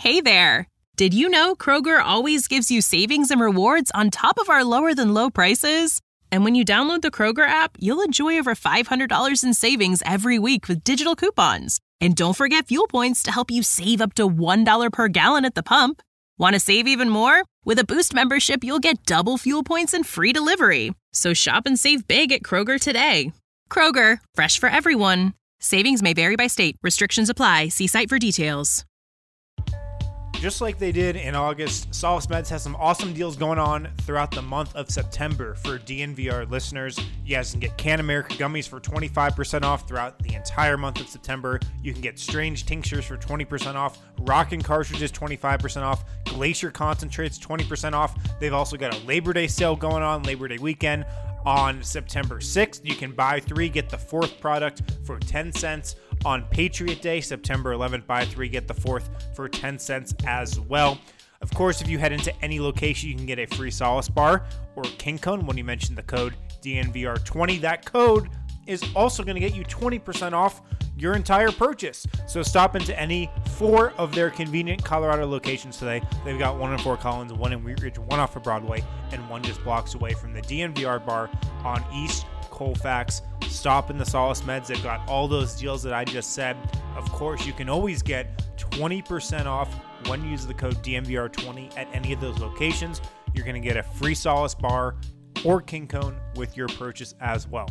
Hey there! Did you know Kroger always gives you savings and rewards on top of our lower-than-low prices? And when you download the Kroger app, you'll enjoy over $500 in savings every week with digital coupons. And don't forget fuel points to help you save up to $1 per gallon at the pump. Want to save even more? With a Boost membership, you'll get double fuel points and free delivery. So shop and save big at Kroger today. Kroger, fresh for everyone. Savings may vary by state. Restrictions apply. See site for details. Just like they did in August, Solace Meds has some awesome deals going on throughout the month of September for DNVR listeners. You guys can get Can America gummies for 25% off throughout the entire month of September. You can get Strange tinctures for 20% off, Rockin' cartridges 25% off, Glacier concentrates 20% off. They've also got a Labor Day sale going on, Labor Day weekend. On September 6th, you can buy 3, get the 4th product for 10 cents. On Patriot Day, September 11th, buy 3, get the 4th for 10 cents as well. Of course, if you head into any location, you can get a free Solace bar or King Cone when you mention the code DNVR20. That code is also going to get you 20% off your entire purchase. So stop into any 4 of their convenient Colorado locations today. They've got 1 in Fort Collins, 1 in Wheat Ridge, 1 off of Broadway, and 1 just blocks away from the DNVR bar on East Colfax. Stop in the Solace Meds. They've got all those deals that I just said. Of course, you can always get 20% off when you use the code DNVR20 at any of those locations. You're going to get a free Solace bar or King Cone with your purchase as well.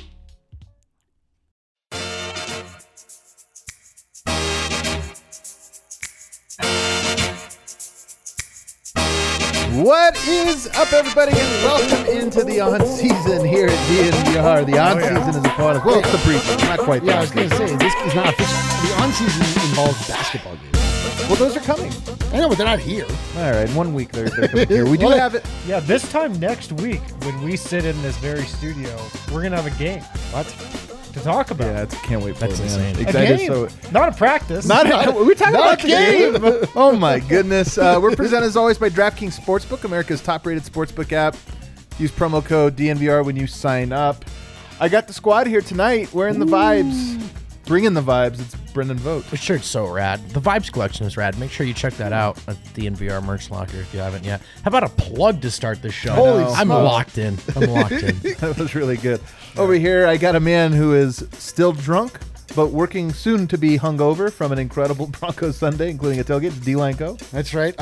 What is up, everybody, and welcome into the on-season here at DNVR. The on-season is upon us. Well, it's the preseason, not quite that. Yeah, I was going to say, this is not official. The on-season involves basketball games. Well, those are coming. I know, but they're not here. All right, in 1 week they're coming here. We do have it. Yeah, this time next week, when we sit in this very studio, we're going to have a game. What? To talk about. Yeah, can't wait for That's it, insane. man. A Excited. game. So, Not a practice. we're talking about the game. Oh, my goodness. We're presented, as always, by DraftKings Sportsbook, America's top-rated sportsbook app. Use promo code DNVR when you sign up. I got the squad here tonight wearing the vibes. Bringing the vibes. It's Brendan Vogt. The shirt's so rad. The Vibes collection is rad. Make sure you check that out at the NVR merch locker if you haven't yet. How about a plug to start this show? I'm locked in. That was really good. Over here, I got a man who is still drunk, but working soon to be hungover from an incredible Broncos Sunday, including a tailgate. D-Line Co. That's right.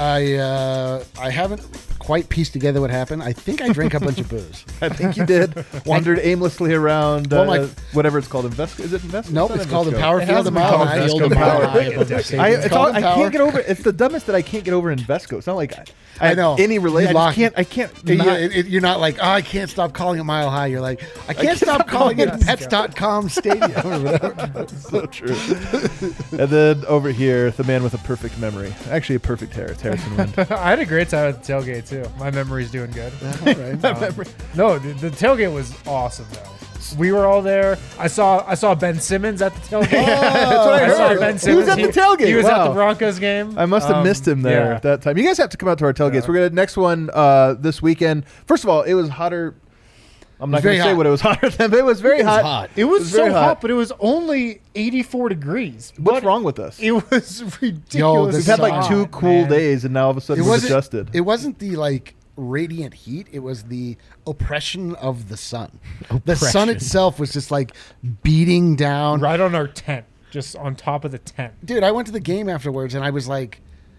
I haven't quite pieced together what happened. I think I drank a bunch of booze. I think you did. Wandered aimlessly around whatever it's called. Is it Invesco? Nope, it's called the Power It Field has of been Mile called High. Invesco Mile High for a decade. I can't get over. It's the dumbest that I can't get over Invesco. It's not like I know any relation. I can't. You're not like, oh, I can't stop calling it Mile High. You're like, I can't stop calling it Pets.com Stadium or whatever. So true. And then over here, the man with a perfect memory. Actually, a perfect hair. It's Harrison Wind. I had a great time at the tailgate, too. My memory's doing good. All right. No, the tailgate was awesome, though. We were all there. I saw Ben Simmons at the tailgate. That's what I heard. saw Ben Simmons. He was at the tailgate. He was at Wow. the Broncos game. I must have missed him there yeah. at that time. You guys have to come out to our tailgates. Yeah. We're going to next one this weekend. First of all, it was hotter. I'm not going to say what it was hotter than, but it was very hot. It was very so hot, but it was only 84 degrees. What's But wrong with us? It was ridiculous. We've had like hot, 2 cool man. days, and now all of a sudden we're adjusted. It wasn't the radiant heat. It was the oppression of the sun. The sun itself was just like beating down Right on our tent, just on top of the tent. Dude, I went to the game afterwards and I was like,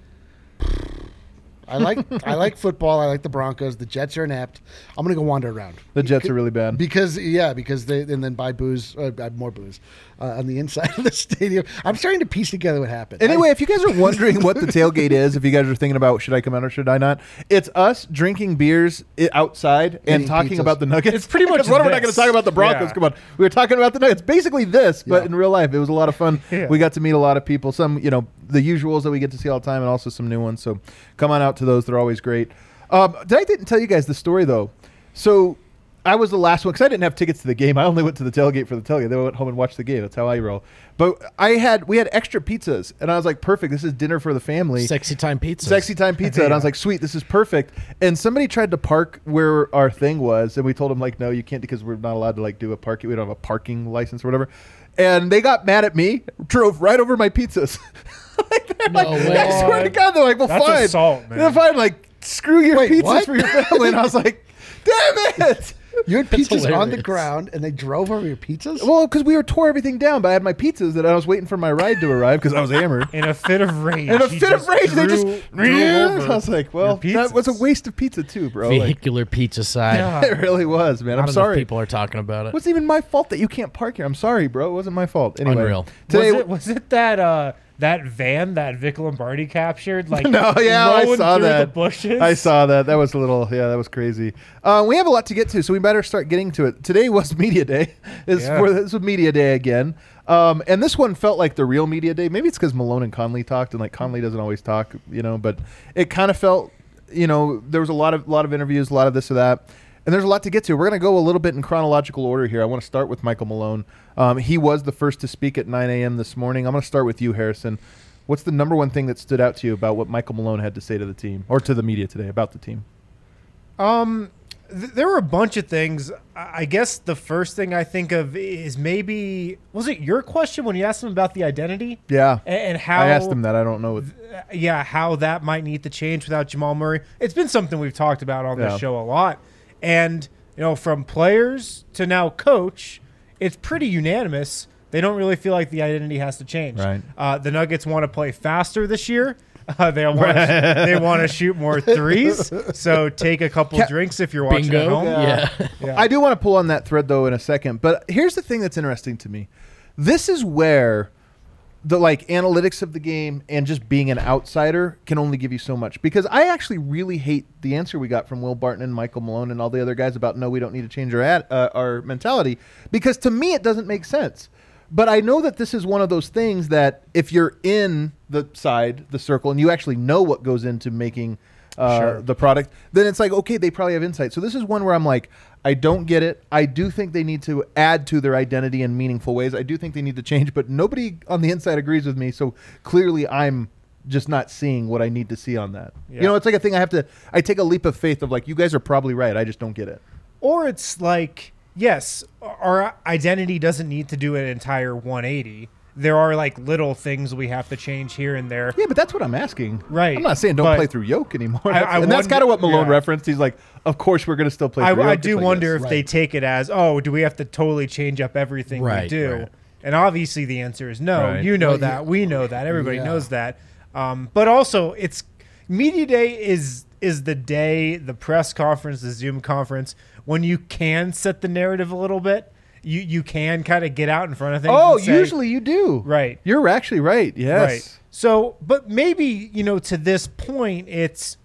I like football. I like the Broncos. The Jets are inept. I'm gonna go wander around. The Jets are really bad because they and then buy booze, more booze on the inside of the stadium. I'm starting to piece together what happened. Anyway, if you guys are wondering what the tailgate is, if you guys are thinking about should I come out or should I not, it's us drinking beers outside and Eating talking pizzas. about the Nuggets. It's pretty much We're not going to this. talk about the Broncos. Yeah. Come on, we were talking about the Nuggets. Basically this, but in real life, it was a lot of fun. Yeah. We got to meet a lot of people. Some, the usuals that we get to see all the time, and also some new ones. So come on out to those; they're always great. Didn't tell you guys the story though. So I was the last one because I didn't have tickets to the game. I only went to the tailgate for the tailgate. Then I went home and watched the game. That's how I roll. But we had extra pizzas, and I was like, perfect. This is dinner for the family. Sexy time pizza. Sexy time pizza. Yeah. And I was like, sweet, this is perfect. And somebody tried to park where our thing was, and we told them, no, you can't because we're not allowed to do a parking. We don't have a parking license or whatever. and they got mad at me, drove right over my pizzas. I swear to God, they're like, well, That's fine. assault, man. They're fine, like, screw your Wait, pizzas what? for your family. And I was like, damn it. You had pizzas on the hilarious. ground, and they drove over your pizzas? Well, because we tore everything down, but I had my pizzas that I was waiting for my ride to arrive because I was hammered. In a fit of rage. In a he fit of rage, they just drove over I was like, well, your that was a pizzas. waste of pizza too, bro. Like, Vehicular pizza side. Yeah. it really was, man. Not I'm enough sorry. people are talking about it. It wasn't even my fault that you can't park here. I'm sorry, bro. It wasn't my fault. Anyway, Unreal. Today, Was it that van that Vic Lombardi captured? Like no, yeah, I rolling saw through that. The bushes? I saw that. That was a little, that was crazy. We have a lot to get to, so we better start getting to it. Today was Media Day. This was Media Day again. And this one felt like the real Media Day. Maybe it's because Malone and Conley talked, and like Conley doesn't always talk, but it kind of felt, there was a lot of interviews, a lot of this or that. And there's a lot to get to. We're going to go a little bit in chronological order here. I want to start with Michael Malone. He was the first to speak at 9 a.m. this morning. I'm going to start with you, Harrison. What's the number one thing that stood out to you about what Michael Malone had to say to the team or to the media today about the team? There were a bunch of things. I guess the first thing I think of is maybe, was it your question when you asked him about the identity? Yeah. And how I asked him that. I don't know. how that might need to change without Jamal Murray. It's been something we've talked about on Yeah. this show a lot. And, from players to now coach, it's pretty unanimous. They don't really feel like the identity has to change. Right. The Nuggets want to play faster this year. They want to shoot more threes. So take a couple drinks if you're watching at Bingo. home. Yeah. I do want to pull on that thread, though, in a second. But here's the thing that's interesting to me. This is where the analytics of the game and just being an outsider can only give you so much. Because I actually really hate the answer we got from Will Barton and Michael Malone and all the other guys about, no, we don't need to change our mentality. Because to me, it doesn't make sense. But I know that this is one of those things that if you're in the circle, and you actually know what goes into making the product, then it's like, okay, they probably have insight. So this is one where I'm like, I don't get it. I do think they need to add to their identity in meaningful ways. I do think they need to change, but nobody on the inside agrees with me. So clearly I'm just not seeing what I need to see on that. Yeah. It's like a thing I take a leap of faith of like, you guys are probably right. I just don't get it. Or it's like, yes, our identity doesn't need to do an entire 180. There are little things we have to change here and there. Yeah, but that's what I'm asking. Right. I'm not saying don't But play through Yoke anymore. I And that's kind of what Malone yeah. referenced. He's like, of course we're going to still play through Yoke. I It's do like, wonder yes. if they take it as, oh, do we have to totally change up everything we Right, do? right. And obviously the answer is no. Right. You know Well, that. We know that. Everybody Yeah. knows that. But also, it's Media Day is the day, the press conference, the Zoom conference, when you can set the narrative a little bit. You can kind of get out in front of things. Oh, and say, usually you do. Right. You're actually right. Yes. Right. So, but maybe, to this point, it's,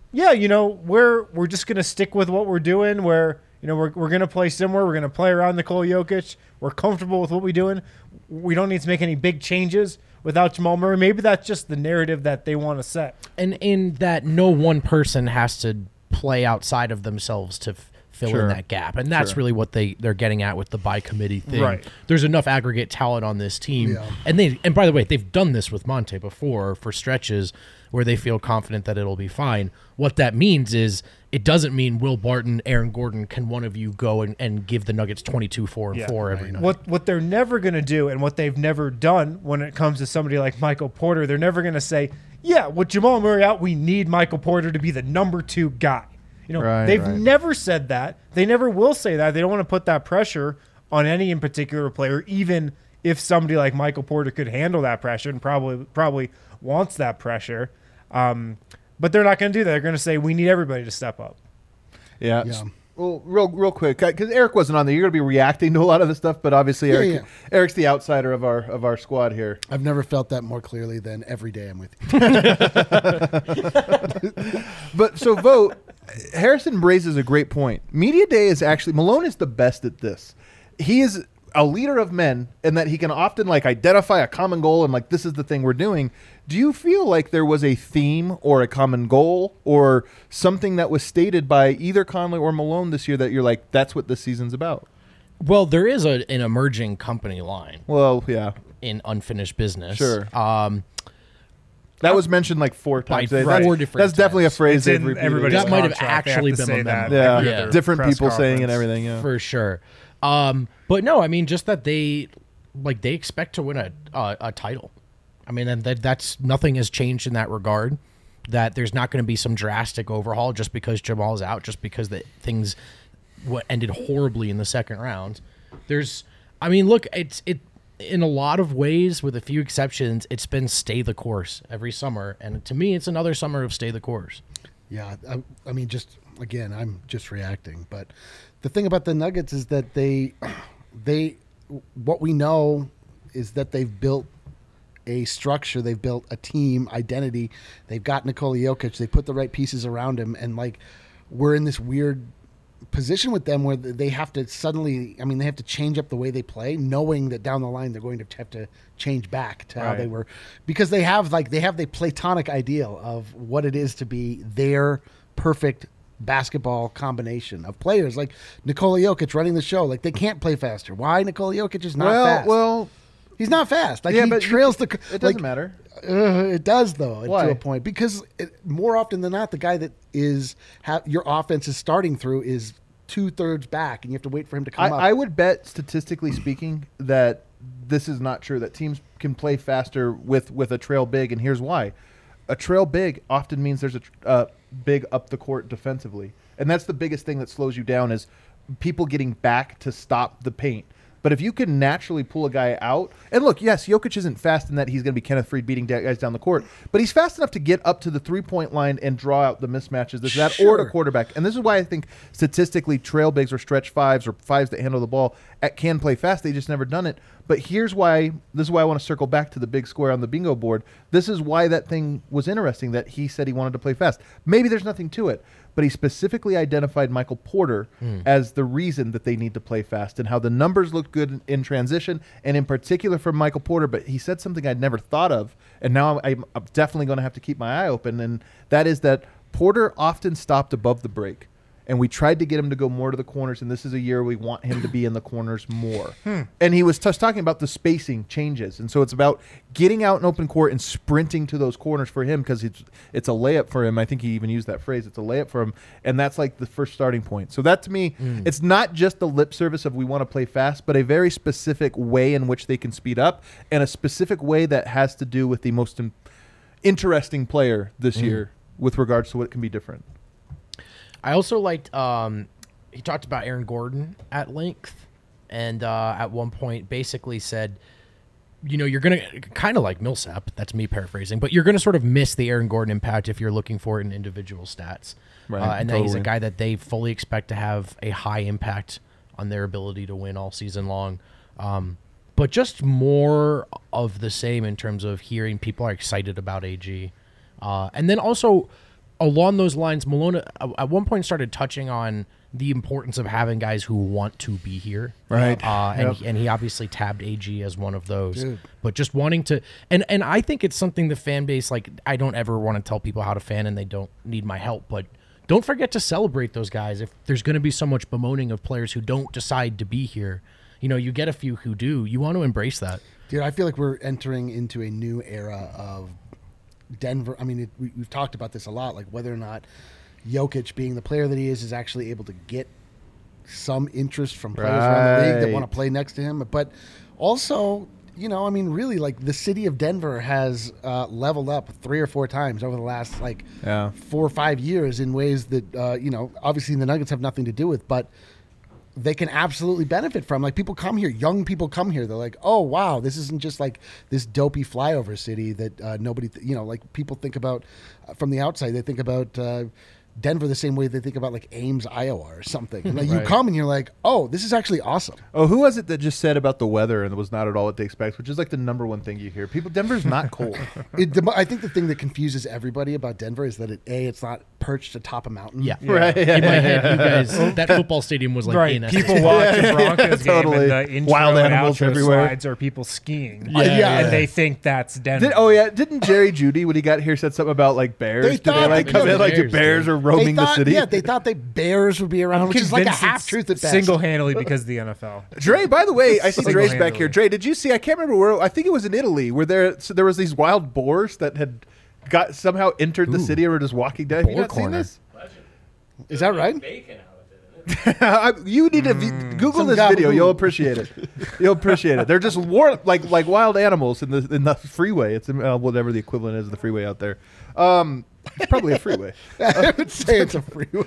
we're just going to stick with what we're doing where, we're going to play similar. We're going to play around Nikola Jokic. We're comfortable with what we're doing. We don't need to make any big changes without Jamal Murray. Maybe that's just the narrative that they want to set. And in that no one person has to play outside of themselves to fill Sure. in that gap. And that's really what they're getting at with the by committee thing. Right. There's enough aggregate talent on this team. Yeah. And by the way, they've done this with Monte before for stretches where they feel confident that it'll be fine. What that means is it doesn't mean Will Barton, Aaron Gordon, can one of you go and give the Nuggets 22, 4, and 4 every night. What they're never going to do, and what they've never done when it comes to somebody like Michael Porter, they're never going to say, yeah, with Jamal Murray out, we need Michael Porter to be the number 2 guy. Right, They've right. never said that. They never will say that. They don't want to put that pressure on any in particular player, even if somebody like Michael Porter could handle that pressure and probably wants that pressure. But they're not going to do that. They're going to say, we need everybody to step up. Yeah. Yeah. Well, real quick, because Eric wasn't on there. You're going to be reacting to a lot of this stuff, but obviously Eric's the outsider of our squad here. I've never felt that more clearly than every day I'm with you. But so vote. Harrison raises a great point. Media Day is actually, Malone is the best at this. He is a leader of men in that he can often identify a common goal and this is the thing we're doing. Do you feel like there was a theme or a common goal or something that was stated by either Conley or Malone this year that you're like, that's what this season's about? Well, there is an emerging company line Well, yeah. in unfinished business. Sure. That was mentioned 4 times. By That's- 4 different That's definitely a times. phrase It's they've in repeated. everybody's That might have contract. They actually to been say a that memo. Yeah, every other different press people saying and conference. everything. Yeah, For sure. But no, I mean, just that they like they expect to win a title. I mean, and that's nothing has changed in that regard. That there's not going to be some drastic overhaul just because Jamal's out, just because things ended horribly in the second round. Look, it in a lot of ways, with a few exceptions, it's been stay the course every summer, and to me, it's another summer of stay the course. Yeah, I mean, just again, I'm just reacting, but the thing about the Nuggets is that they what we know is that they've built a structure, they've built a team identity, they've got Nikola Jokic, they put the right pieces around him, and like we're in this weird position with them where they have to suddenly, I mean, they have to change up the way they play, knowing that down the line they're going to have to change back to how they were, because they have the platonic ideal of what it is to be their perfect basketball combination of players, like Nikola Jokic running the show. Like, they can't play faster. Why? Nikola Jokic is not fast. Well, he's not fast. Like, he trails it doesn't matter. It does, though. Why? To a point, because more often than not, the guy that is your offense is starting through is 2/3 back, and you have to wait for him to come up. I would bet, statistically speaking, that this is not true, that teams can play faster with a trail big, and here's why. A trail big often means there's a big up the court defensively, and that's the biggest thing that slows you down, is people getting back to stop the paint. But if you can naturally pull a guy out, and look, yes, Jokic isn't fast in that he's going to be Kenneth Faried beating guys down the court, but he's fast enough to get up to the 3-point line and draw out the mismatches, or to quarterback. And this is why I think statistically trail bigs or stretch fives or fives that handle the ball can play fast. They just never done it. But this is why I want to circle back to the big square on the bingo board. This is why that thing was interesting, that he said he wanted to play fast. Maybe there's nothing to it, but he specifically identified Michael Porter as the reason that they need to play fast, and how the numbers look good in transition, and in particular for Michael Porter. But he said something I'd never thought of, and now I'm definitely going to have to keep my eye open, and that is that Porter often stopped above the break. And we tried to get him to go more to the corners, and this is a year we want him to be in the corners more. And he was talking about the spacing changes, and so it's about getting out in open court and sprinting to those corners for him, because it's a layup for him. I think he even used that phrase. It's a layup for him, and that's like the first starting point. So that, to me, it's not just the lip service of we want to play fast, but a very specific way in which they can speed up, and a specific way that has to do with the most interesting player this year with regards to what can be different. I also liked he talked about Aaron Gordon at length, and at one point basically said, you're going to, kind of like Millsap, that's me paraphrasing, but you're going to sort of miss the Aaron Gordon impact if you're looking for it in individual stats. Right, and that he's a guy that they fully expect to have a high impact on their ability to win all season long. But just more of the same in terms of hearing people are excited about AG. And then also, along those lines, Malone at one point started touching on the importance of having guys who want to be here. Right. And he obviously tabbed AG as one of those. Dude. But just wanting to – and I think it's something the fan base – like, I don't ever want to tell people how to fan and they don't need my help. But don't forget to celebrate those guys. If there's going to be so much bemoaning of players who don't decide to be here, you get a few who do. You want to embrace that. Dude, I feel like we're entering into a new era of – Denver, I mean, we've talked about this a lot, like whether or not Jokic, being the player that he is actually able to get some interest from players around the league that want to play next to him. But also, really, like the city of Denver has leveled up 3 or 4 times over the last 4 or 5 years in ways that, obviously the Nuggets have nothing to do with, but they can absolutely benefit from. Like, people come here, young people come here. They're like, oh, wow, this isn't just like this dopey flyover city that nobody, like people think about from the outside. They think about Denver the same way they think about like Ames, Iowa or something. And, you come and you're like, oh, this is actually awesome. Oh, who was it that just said about the weather and it was not at all what they expect, which is like the number one thing you hear. Denver's not cold. I think the thing that confuses everybody about Denver is that it's not perched atop a mountain. Yeah. Right. In my head, you guys, that football stadium was like in people watch a Broncos game totally. and the intro Wild and animals outro everywhere. slides are people skiing. Yeah. And they think that's Denver. Didn't Jerry Jeudy, when he got here, said something about like bears? They thought they come in like the bears are roaming the city? Yeah, they thought bears would be around, which is like a half-truth at best. Single-handedly because of the NFL. Dre, by the way, I see Dre's back here. Dre, did you see, I can't remember where, I think it was in Italy, where there was these wild boars that had somehow entered the city or were just walking down. Have you not seen this? Is that right? You need to Google this video. gabagool. You'll appreciate it. You'll appreciate it. They're just like wild animals in the freeway. It's whatever the equivalent is of the freeway out there. It's probably a freeway. I would say it's a freeway.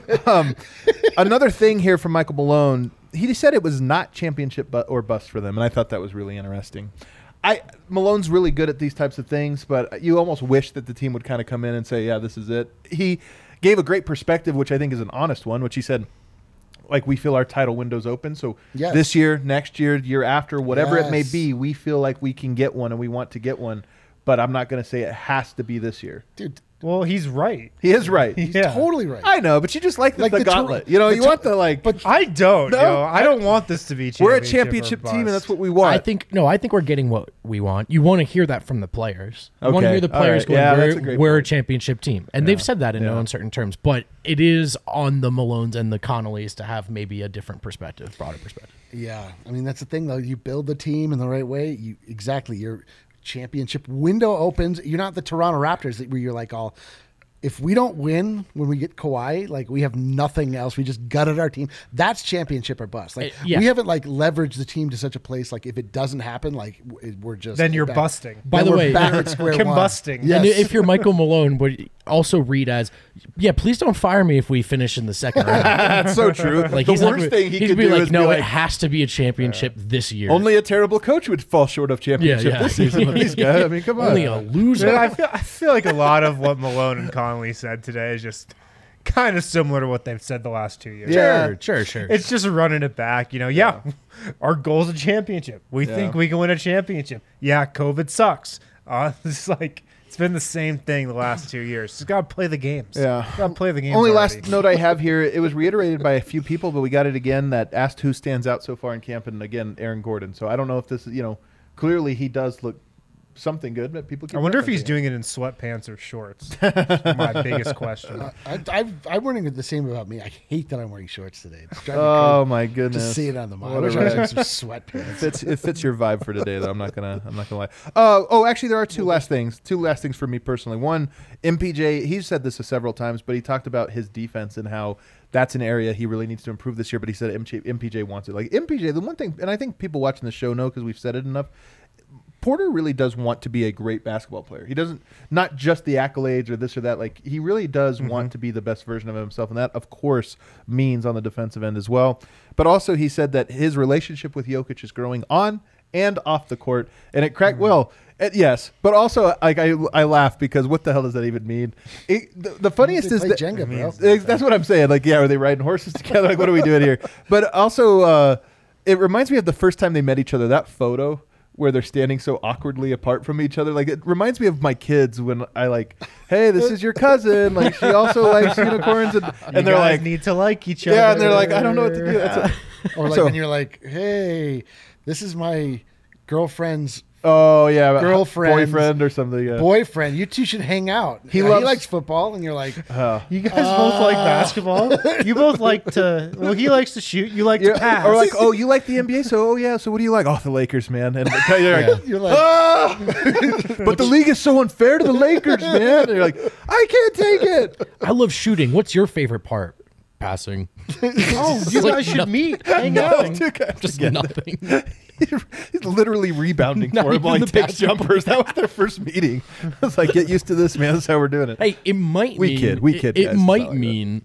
Another thing here from Michael Malone. He said it was not championship or bust for them, and I thought that was really interesting. Malone's really good at these types of things, but you almost wish that the team would kind of come in and say, yeah, this is it. He gave a great perspective, which I think is an honest one, which he said, like, we feel our title window's open. So Yes. this year, next year, year after, whatever it may Yes. be, we feel like we can get one and we want to get one. But I'm not going to say it has to be this year. Dude, Well, he's right. He is right. he's Yeah. totally right. I know, but you just like the the gauntlet. Tor- You know, the you Tor- want the like. but I don't. No, No, I don't want this to be we're a or championship team, and bust. that's what we want. I think we're getting what we want. You want to hear that from the players. You want to Okay. hear the All players right. going, Yeah, that's a great we're a point. championship team. And they've said that in no Yeah. uncertain terms. But it is on the Malones and the Connollys to have maybe a different perspective, broader perspective. Yeah, I mean that's the thing though. You build the team in the right way. Your championship window opens. You're not the Toronto Raptors where you're like all. If we don't win when we get Kawhi, like we have nothing else. We just gutted our team. That's championship or bust. Like Yeah. we haven't like leveraged the team to such a place. Like if it doesn't happen, like we're just Then you're back- busting. By then the we're way, back at square one. Combusting. Yes. And if you're Michael Malone, would also read as, yeah, please don't fire me if we finish in the second round. That's so true. Like the he's worst not, thing he he'd could be do like, is no, be it like, has to be a championship this year. only a terrible coach would fall short of championship Yeah. this season with these guys. I mean, come on. Only a loser. Yeah, I feel like a lot of what Malone and Connolly said today is just kind of similar to what they've said the last 2 years. Yeah. Sure. It's just running it back. You know, yeah, our goal's a championship. We think we can win a championship. Yeah, COVID sucks. It's like it's been the same thing the last 2 years. Just got to play the games. Yeah. Got to play the games. Only already. last note I have here, it was reiterated by a few people, but we got it again that asked who stands out so far in camp, and again, Aaron Gordon. So I don't know if this is, clearly he does look something good, but people keep I wonder if he's referencing doing it in sweatpants or shorts. That's my biggest question. I'm wearing the same about me. I hate that I'm wearing shorts today. It's driving me Oh crazy. my goodness. Just see it on the mind. I What wish a I was rag. wearing some sweatpants. It fits your vibe for today, though. I'm not gonna lie. Actually, there are two last things for me personally. One, MPJ. He's said this several times, but he talked about his defense and how that's an area he really needs to improve this year. But he said MPJ wants it. Like MPJ, the one thing, and I think people watching the show know because we've said it enough. Porter really does want to be a great basketball player. He doesn't, not just the accolades or this or that. Like he really does want to be the best version of himself, and that, of course, means on the defensive end as well. But also, he said that his relationship with Jokic is growing on and off the court, and it cracked yes, but also like I laugh because what the hell does that even mean? The funniest They is play that Jenga, bro. that's what I'm saying. Like, yeah, are they riding horses together? Like, what are we doing here? But also, it reminds me of the first time they met each other. That photo where they're standing so awkwardly apart from each other. Like, it reminds me of my kids when I like, hey, this is your cousin. Like, she also likes unicorns, and You they're guys like, need to like each other. yeah, and they're like, I don't know what to do. That's Or like So- when you're like, hey, this is my girlfriend's oh yeah, Girlfriend. boyfriend or something. Yeah. boyfriend. You two should hang out. He He loves- likes football, and you're like, You guys both like basketball. You both like to. Well, he likes to shoot. You like to Yeah, pass. or like, oh, you like the NBA, so so what do you like? Oh, the Lakers, man. And you're like, you're like, "Ah!" But the league is so unfair to the Lakers, man. And you're like, I can't take it. I love shooting. What's your favorite part? Passing. oh, you like guys should nothing. meet. Hang No, out. dude, I Just get nothing. that. He's literally rebounding Not for him while he even the takes basketball. jumpers. That was their first meeting. I was like, get used to this, man. That's how we're doing it. Hey, it might We mean kid, it, guys. it It's not might like that. mean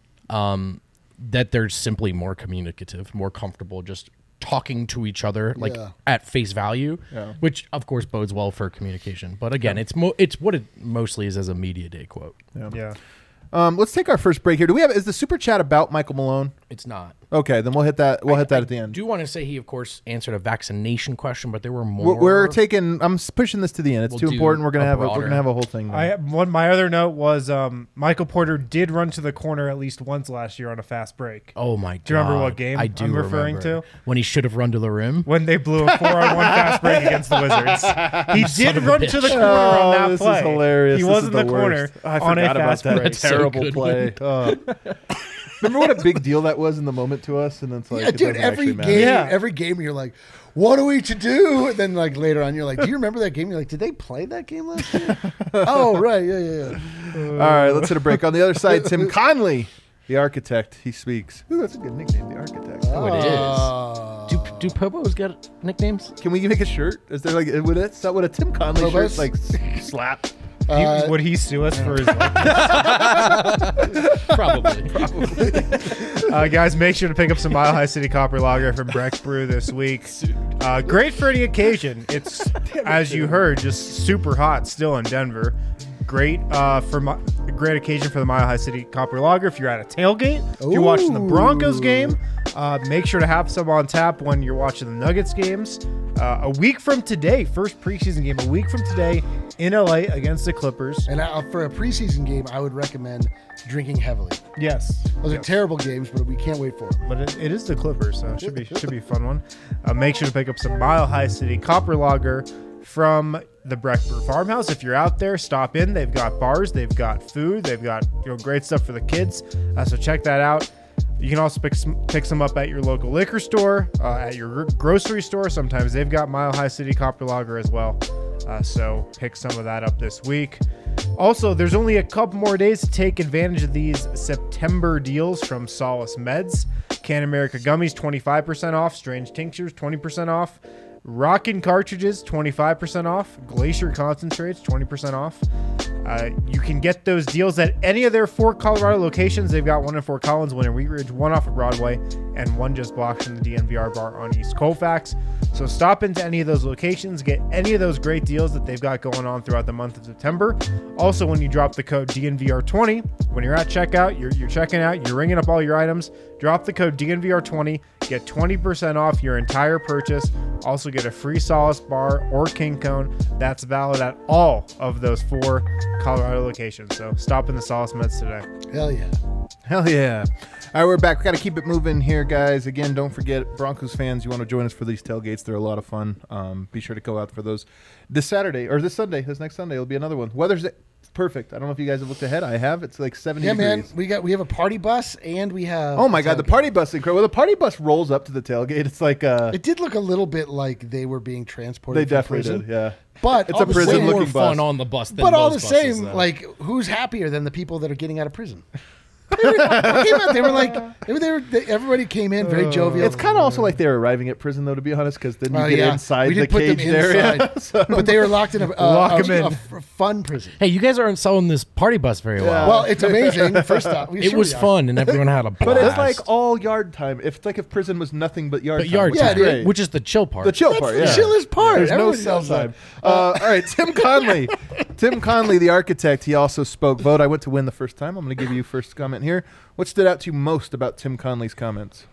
that they're simply more communicative, more comfortable just talking to each other like Yeah. at face value, Yeah. which of course bodes well for communication. But again, it's what it mostly is as a media day quote. Yeah. Let's take our first break here. Is the super chat about Michael Malone? It's not. Okay, then we'll hit that. We'll hit that at the I end. do want to say he, of course, answered a vaccination question, but there were more. We're taking. I'm pushing this to the end. It's We'll too do important. We're gonna a have. We're broader- gonna have a whole thing. My other note was Michael Porter did run to the corner at least once last year on a fast break. Oh my god! Do you remember what game I do I'm referring remember. to? When he should have run to the rim. When they blew a 4-on-1 fast break against the Wizards, he did of a run bitch. to the corner on that this play. is hilarious. He This was is in the corner worst. I on a forgot about fast that break. So terrible good play. Remember what a big deal that was in the moment to us, and then it's like, yeah, it dude. doesn't Every actually matter. game, Yeah. every game, you're like, what are we to do? And then like later on, you're like, do you remember that game? You're like, did they play that game last year? Oh, right, yeah. All right, let's hit a break. On the other side, Tim Conley The Architect, he speaks. Ooh, that's a good nickname, The Architect. Oh, it is. Do Popos get nicknames? Can we make a shirt? Is there like would a Tim Conley Popos? shirt like slap? Would he sue us for his life? Probably. Guys, make sure to pick up some Mile High City Copper Lager from Breck Brew this week. Great for any occasion. It's, as you heard, just super hot still in Denver. Great great occasion for the Mile High City Copper Lager. If you're at a tailgate, if you're watching the Broncos game, make sure to have some on tap when you're watching the Nuggets games. A week from today, first preseason game, a week from today in LA against the Clippers. And for a preseason game, I would recommend drinking heavily. Yes. Those are terrible games, but we can't wait for them. But it is the Clippers, so it should be a fun one. Make sure to pick up some Mile High City Copper Lager from the Breck Brew Farmhouse. If you're out there, stop in. They've got bars, they've got food, they've got great stuff for the kids. So check that out. You can also pick some up at your local liquor store, at your grocery store. Sometimes they've got Mile High City Copper Lager as well. So pick some of that up this week. Also, there's only a couple more days to take advantage of these September deals from Solace Meds. Can America Gummies, 25% off. Strange Tinctures, 20% off. Rockin' Cartridges, 25% off. Glacier Concentrates, 20% off. You can get those deals at any of their 4 Colorado locations. They've got one in Fort Collins, one in Wheat Ridge, one off of Broadway, and one just blocks from the DNVR bar on East Colfax. So stop into any of those locations, get any of those great deals that they've got going on throughout the month of September. Also, when you drop the code DNVR20, when you're at checkout, you're checking out, you're ringing up all your items, drop the code DNVR20, get 20% off your entire purchase. Also get a free Solace bar or King Cone. That's valid at all of those 4 Colorado locations. So stop in the Solace Meds today. Hell yeah. Hell yeah. All right, we're back. We got to keep it moving here, guys. Again, don't forget, Broncos fans, you want to join us for these tailgates. They're a lot of fun. Be sure to go out for those this Saturday, or this Sunday. This next Sunday will be another one. Weather's perfect. I don't know if you guys have looked ahead. I have. It's like 70 degrees. Man, we have a party bus, and we have... Oh, my God, the party bus is incredible. Well, the party bus rolls up to the tailgate. It's like... It did look a little bit like they were being transported They from definitely prison. did, yeah. But it's a prison-looking bus. Fun on the bus than But all the those buses, same, though. like, who's happier than the people that are getting out of prison? They were like, everybody came in very jovial. It's kind of also like they were arriving at prison, though, to be honest, because then you get inside we the did put them caged area. inside, So- but they were locked in a fun prison. Hey, you guys aren't selling this party bus very well. Well, it's amazing. First off, It was fun, and everyone had a blast. But it's like all yard time. If prison was nothing but yard But time. yard which is time, great. which is the chill part. The chill That's part, the yeah. chillest part. There's no Everybody cell knows that. time. All right, Tim Conley. Tim Conley, the architect, he also spoke. Vote, I went to win the first time. I'm going to give you first comment here. What stood out to you most about Tim Conley's comments?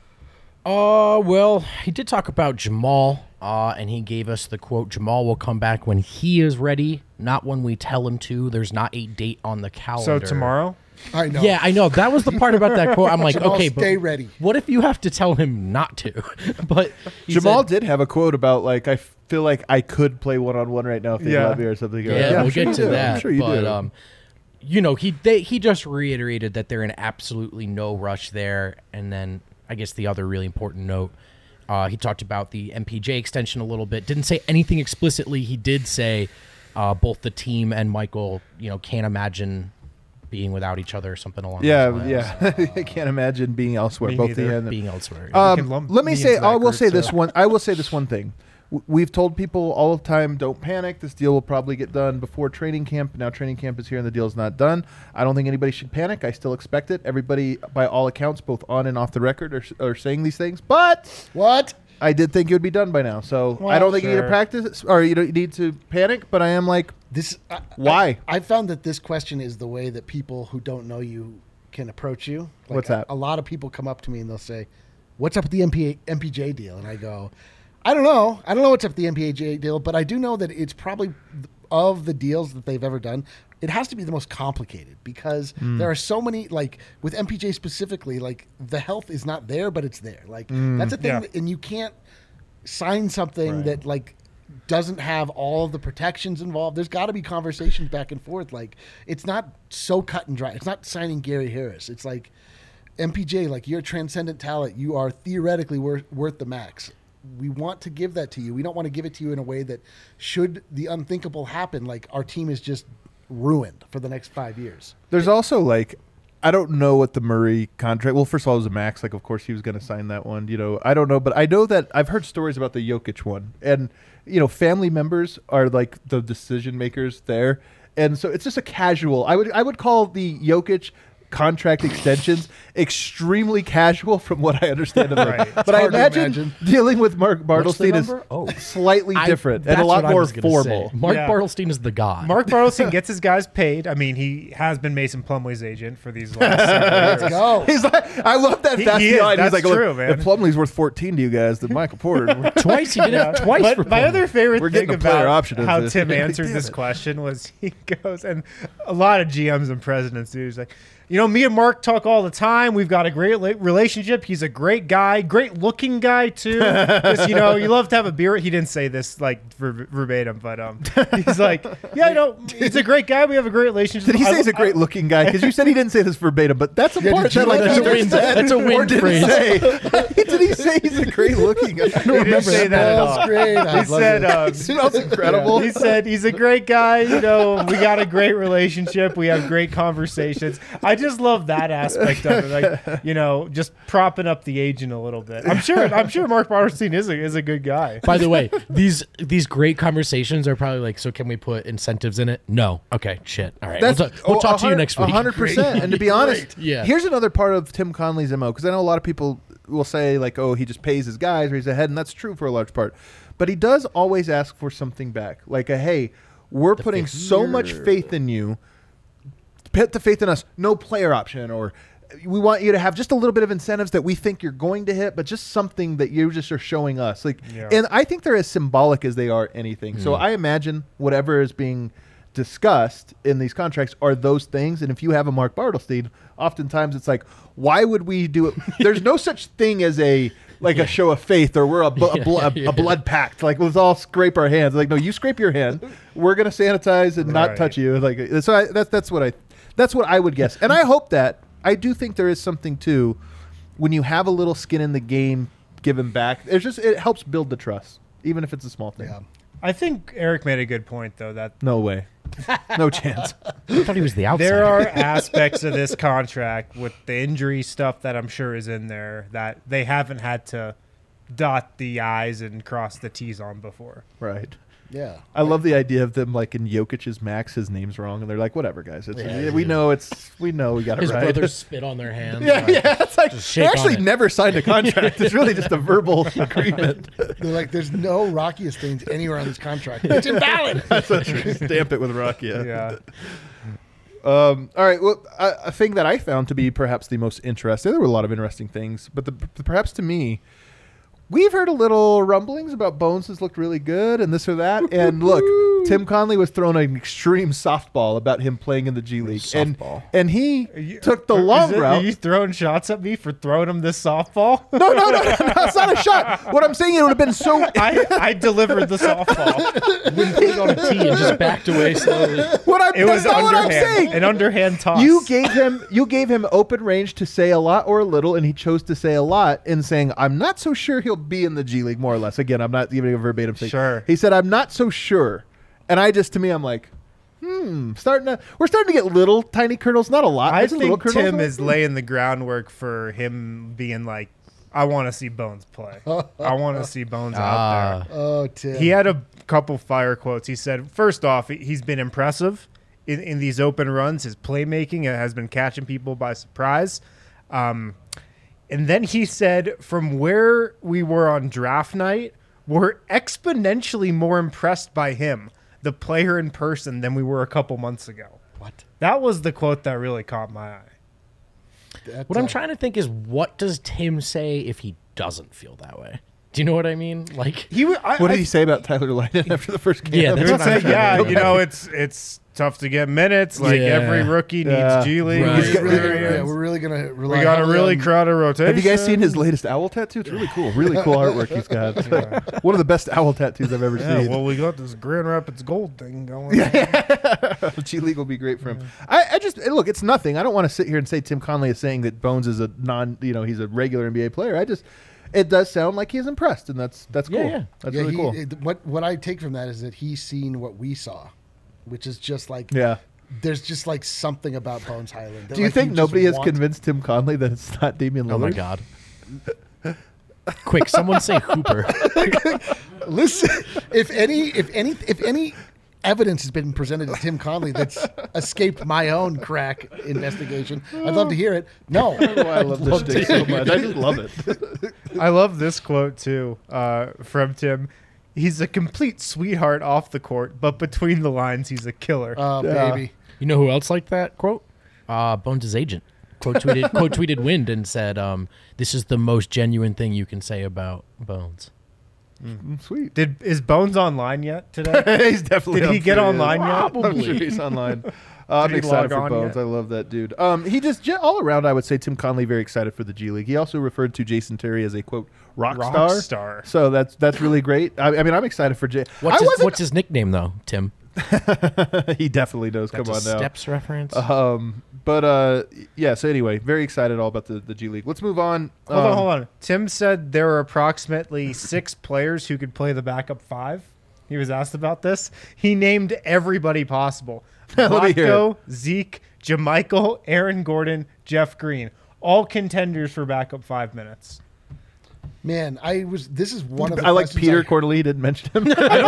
Well, he did talk about Jamal, and he gave us the quote, Jamal will come back when he is ready, not when we tell him to. There's not a date on the calendar. So tomorrow? I know. Yeah, I know. That was the part about that quote. I'm like, Jamal, okay, stay but ready. what if you have to tell him not to? But he Jamal said- did have a quote about, like, I feel like I could play one-on-one right now if they Yeah. let me or something. Yeah, I'm we'll sure get you to do. that. I'm sure you but, do. you know, he just reiterated that they're in absolutely no rush there. And then I guess the other really important note, he talked about the MPJ extension a little bit. Didn't say anything explicitly. He did say both the team and Michael, can't imagine being without each other or something along those lines. Yeah. I can't imagine being elsewhere. Me both neither. the end. Being elsewhere. can lump Let me me say. into that I will group, say this so. one. I will say this one thing. We've told people all the time, don't panic. This deal will probably get done before training camp. Now training camp is here and the deal's not done. I don't think anybody should panic. I still expect it. Everybody, by all accounts, both on and off the record, are saying these things. But What? I did think it would be done by now. So I don't think you need to sure. practice or you don't need to panic. But I am like, This Why? I found that this question is the way that people who don't know you can approach you. Like, What's that? A lot of people come up to me and they'll say, "What's up with the MPJ deal?" And I go, "I don't know. I don't know what's up with the MPJ deal, but I do know that it's probably of the deals that they've ever done, it has to be the most complicated because there are so many, like with MPJ specifically, like the health is not there, but it's there. Like that's a thing, Yeah. and you can't sign something that like doesn't have all of the protections involved. There's got to be conversations back and forth. Like it's not so cut and dry. It's not signing Gary Harris. It's like MPJ, like you're a transcendent talent. You are theoretically worth the max. We want to give that to you. We don't want to give it to you in a way that should the unthinkable happen, like our team is just ruined for the next 5 years. there's also like, I don't know what the Murray contract. Well, first of all, it was a max. Like, of course, he was going to sign that one. I don't know, but I know that I've heard stories about the Jokic one, and family members are like the decision makers there, and so it's just a casual. I would call the Jokic contract extensions extremely casual from what I understand of them. Right. But I imagine dealing with Mark Bartlestein is slightly different and a lot more formal. Mark Bartlestein is the god. Mark Bartlestein gets his guys paid. I mean, he has been Mason Plumlee's agent for these last several years. Let's go. He's like, I love that. He That's is. the line. That's He's like, true, look, man. if Plumlee's worth 14 to you guys, then Michael Porter. Twice he did it twice. But for my Plumlee. other favorite We're thing getting a player about option of how this. Tim Like, answered damn this it. question was he goes, and a lot of GMs and presidents do. He's like, me and Mark talk all the time. We've got a great relationship. He's a great guy, great looking guy too. Just, you love to have a beer. He didn't say this like verbatim, but he's like, he's a great guy. We have a great relationship. Did he say he's a great looking guy? Because you said he didn't say this verbatim, but that's a part did you that like like either that? said That's a or win didn't phrase. say. Did he say he's a great looking guy? I don't He didn't remember say that at all. That's great. I He love said, it. It smells incredible. He said he's a great guy. We got a great relationship. We have great conversations. I just love that aspect of it. Like, just propping up the agent a little bit. I'm sure Mark Bartlestein is a good guy. By the way, these great conversations are probably like, so can we put incentives in it? No. Okay, shit. All right. We'll talk to you next week. 100%. And to be honest, Yeah. here's another part of Tim Conley's MO, because I know a lot of people will say, like, oh, he just pays his guys or he's ahead, and that's true for a large part. But he does always ask for something back. Like, hey, we're putting so much faith in you. Put the faith in us. No player option, or we want you to have just a little bit of incentives that we think you're going to hit, but just something that you just are showing us. Like, and I think they're as symbolic as they are anything. So I imagine whatever is being discussed in these contracts are those things. And if you have a Mark Bartlestein, oftentimes it's like, why would we do it? There's no such thing as a show of faith, or we're a blood pact. Like, let's all scrape our hands. Like, no, you scrape your hand. We're gonna sanitize and not touch you. Like, so that's what I would guess. And I hope that. I do think there is something too when you have a little skin in the game given back. It helps build the trust, even if it's a small thing. Yeah. I think Eric made a good point though, that No way. No chance. I thought he was the outsider. there are aspects of this contract with the injury stuff that I'm sure is in there that they haven't had to dot the I's and cross the T's on before. Right. Yeah. I love the idea of them, like, in Jokic's max, his name's wrong, and they're like, whatever, guys. We know we got it His right. brothers spit on their hands. Yeah, it's like Just they shake on actually it. never signed a contract. It's really just a verbal agreement. They're like, there's no Rocky stains anywhere on this contract. It's invalid. That's so true. Stamp it with Rocky. Yeah. All right. Well, a thing that I found to be perhaps the most interesting. There were a lot of interesting things, but perhaps to me, we've heard a little rumblings about Bones has looked really good and this or that. And look, Tim Conley was throwing an extreme softball about him playing in the G League, and he took the long route. Are you throwing shots at me for throwing him this softball? No, it's not a shot. What I'm saying, it would have been so. I delivered the softball. Put it on a tee and just backed away slowly. It was That's not what I'm underhand, saying. an underhand toss. You gave him open range to say a lot or a little, and he chose to say a lot in saying, "I'm not so sure he'll be in the G League." More or less. Again, I'm not giving a verbatim thing. Sure. He said, "I'm not so sure," and I'm like, we're starting to get little tiny kernels, not a lot. I but some little think kernels. Tim is laying the groundwork for him being like, I want to see Bones play. I want to see Bones out there. Oh, Tim. He had a couple fire quotes. He said, first off, he's been impressive in these open runs. His playmaking has been catching people by surprise. And then he said, from where we were on draft night, we're exponentially more impressed by him, the player in person, than we were a couple months ago. What? That was the quote that really caught my eye. What I'm trying to think is, what does Tim say if he doesn't feel that way? Do you know what I mean? Like, What did he say about Tyler Lydon after the first game? Yeah, He that's would what I'm say, trying to yeah, think. it's tough to get minutes. Like Yeah. every rookie needs G League Right. experience. We're really gonna rely. We got a heavily really on- crowded rotation. Have you guys seen his latest owl tattoo? It's really cool. Really cool artwork he's got. It's like one of the best owl tattoos I've ever Yeah, seen. well, we got this Grand Rapids Gold thing going. G League will be great for him. I just look, it's nothing. I don't want to sit here and say Tim Conley is saying that Bones is he's a regular NBA player. It does sound like he's impressed, and that's cool. yeah. That's Yeah, really cool. What I take from that is that he's seen what we saw, which is just like Yeah. there's just like something about Bones Highland. That, Do you like, think just nobody has want- convinced Tim Conley that it's not Damian Lillard? Oh my God! Quick, someone say Hooper. Listen, if any evidence has been presented to Tim Conley that's escaped my own crack investigation, I'd love to hear it. No, Oh, I love this shtick so much. I just love it. I love this quote too from Tim. He's a complete sweetheart off the court, but between the lines, he's a killer. oh baby. You know who else liked that quote? Bones' agent. Quote tweeted Wind and said, "This is the most genuine thing you can say about Bones." Sweet. Is Bones online yet today? He's definitely. Did he I'm get sure online yet? I'm sure he's online. I'm Did he excited log for on Bones. yet? I love that dude. He just all around, I would say Tim Conley very excited for the G League. He also referred to Jason Terry as a quote rock star. So that's really great. I mean, I'm excited for Jay. What's his nickname though, Tim? He definitely knows. That's Come a on now. Steps reference. But yeah. So anyway, very excited all about the G League. Let's move on. Hold on. Tim said there were approximately 6 players who could play the backup 5. He was asked about this. He named everybody possible. Let me hear Vlatko, Zeke, JaMychal, Aaron Gordon, Jeff Green. All contenders for backup 5 minutes. Man, this is one of the I like questions Peter Corneli didn't mention him.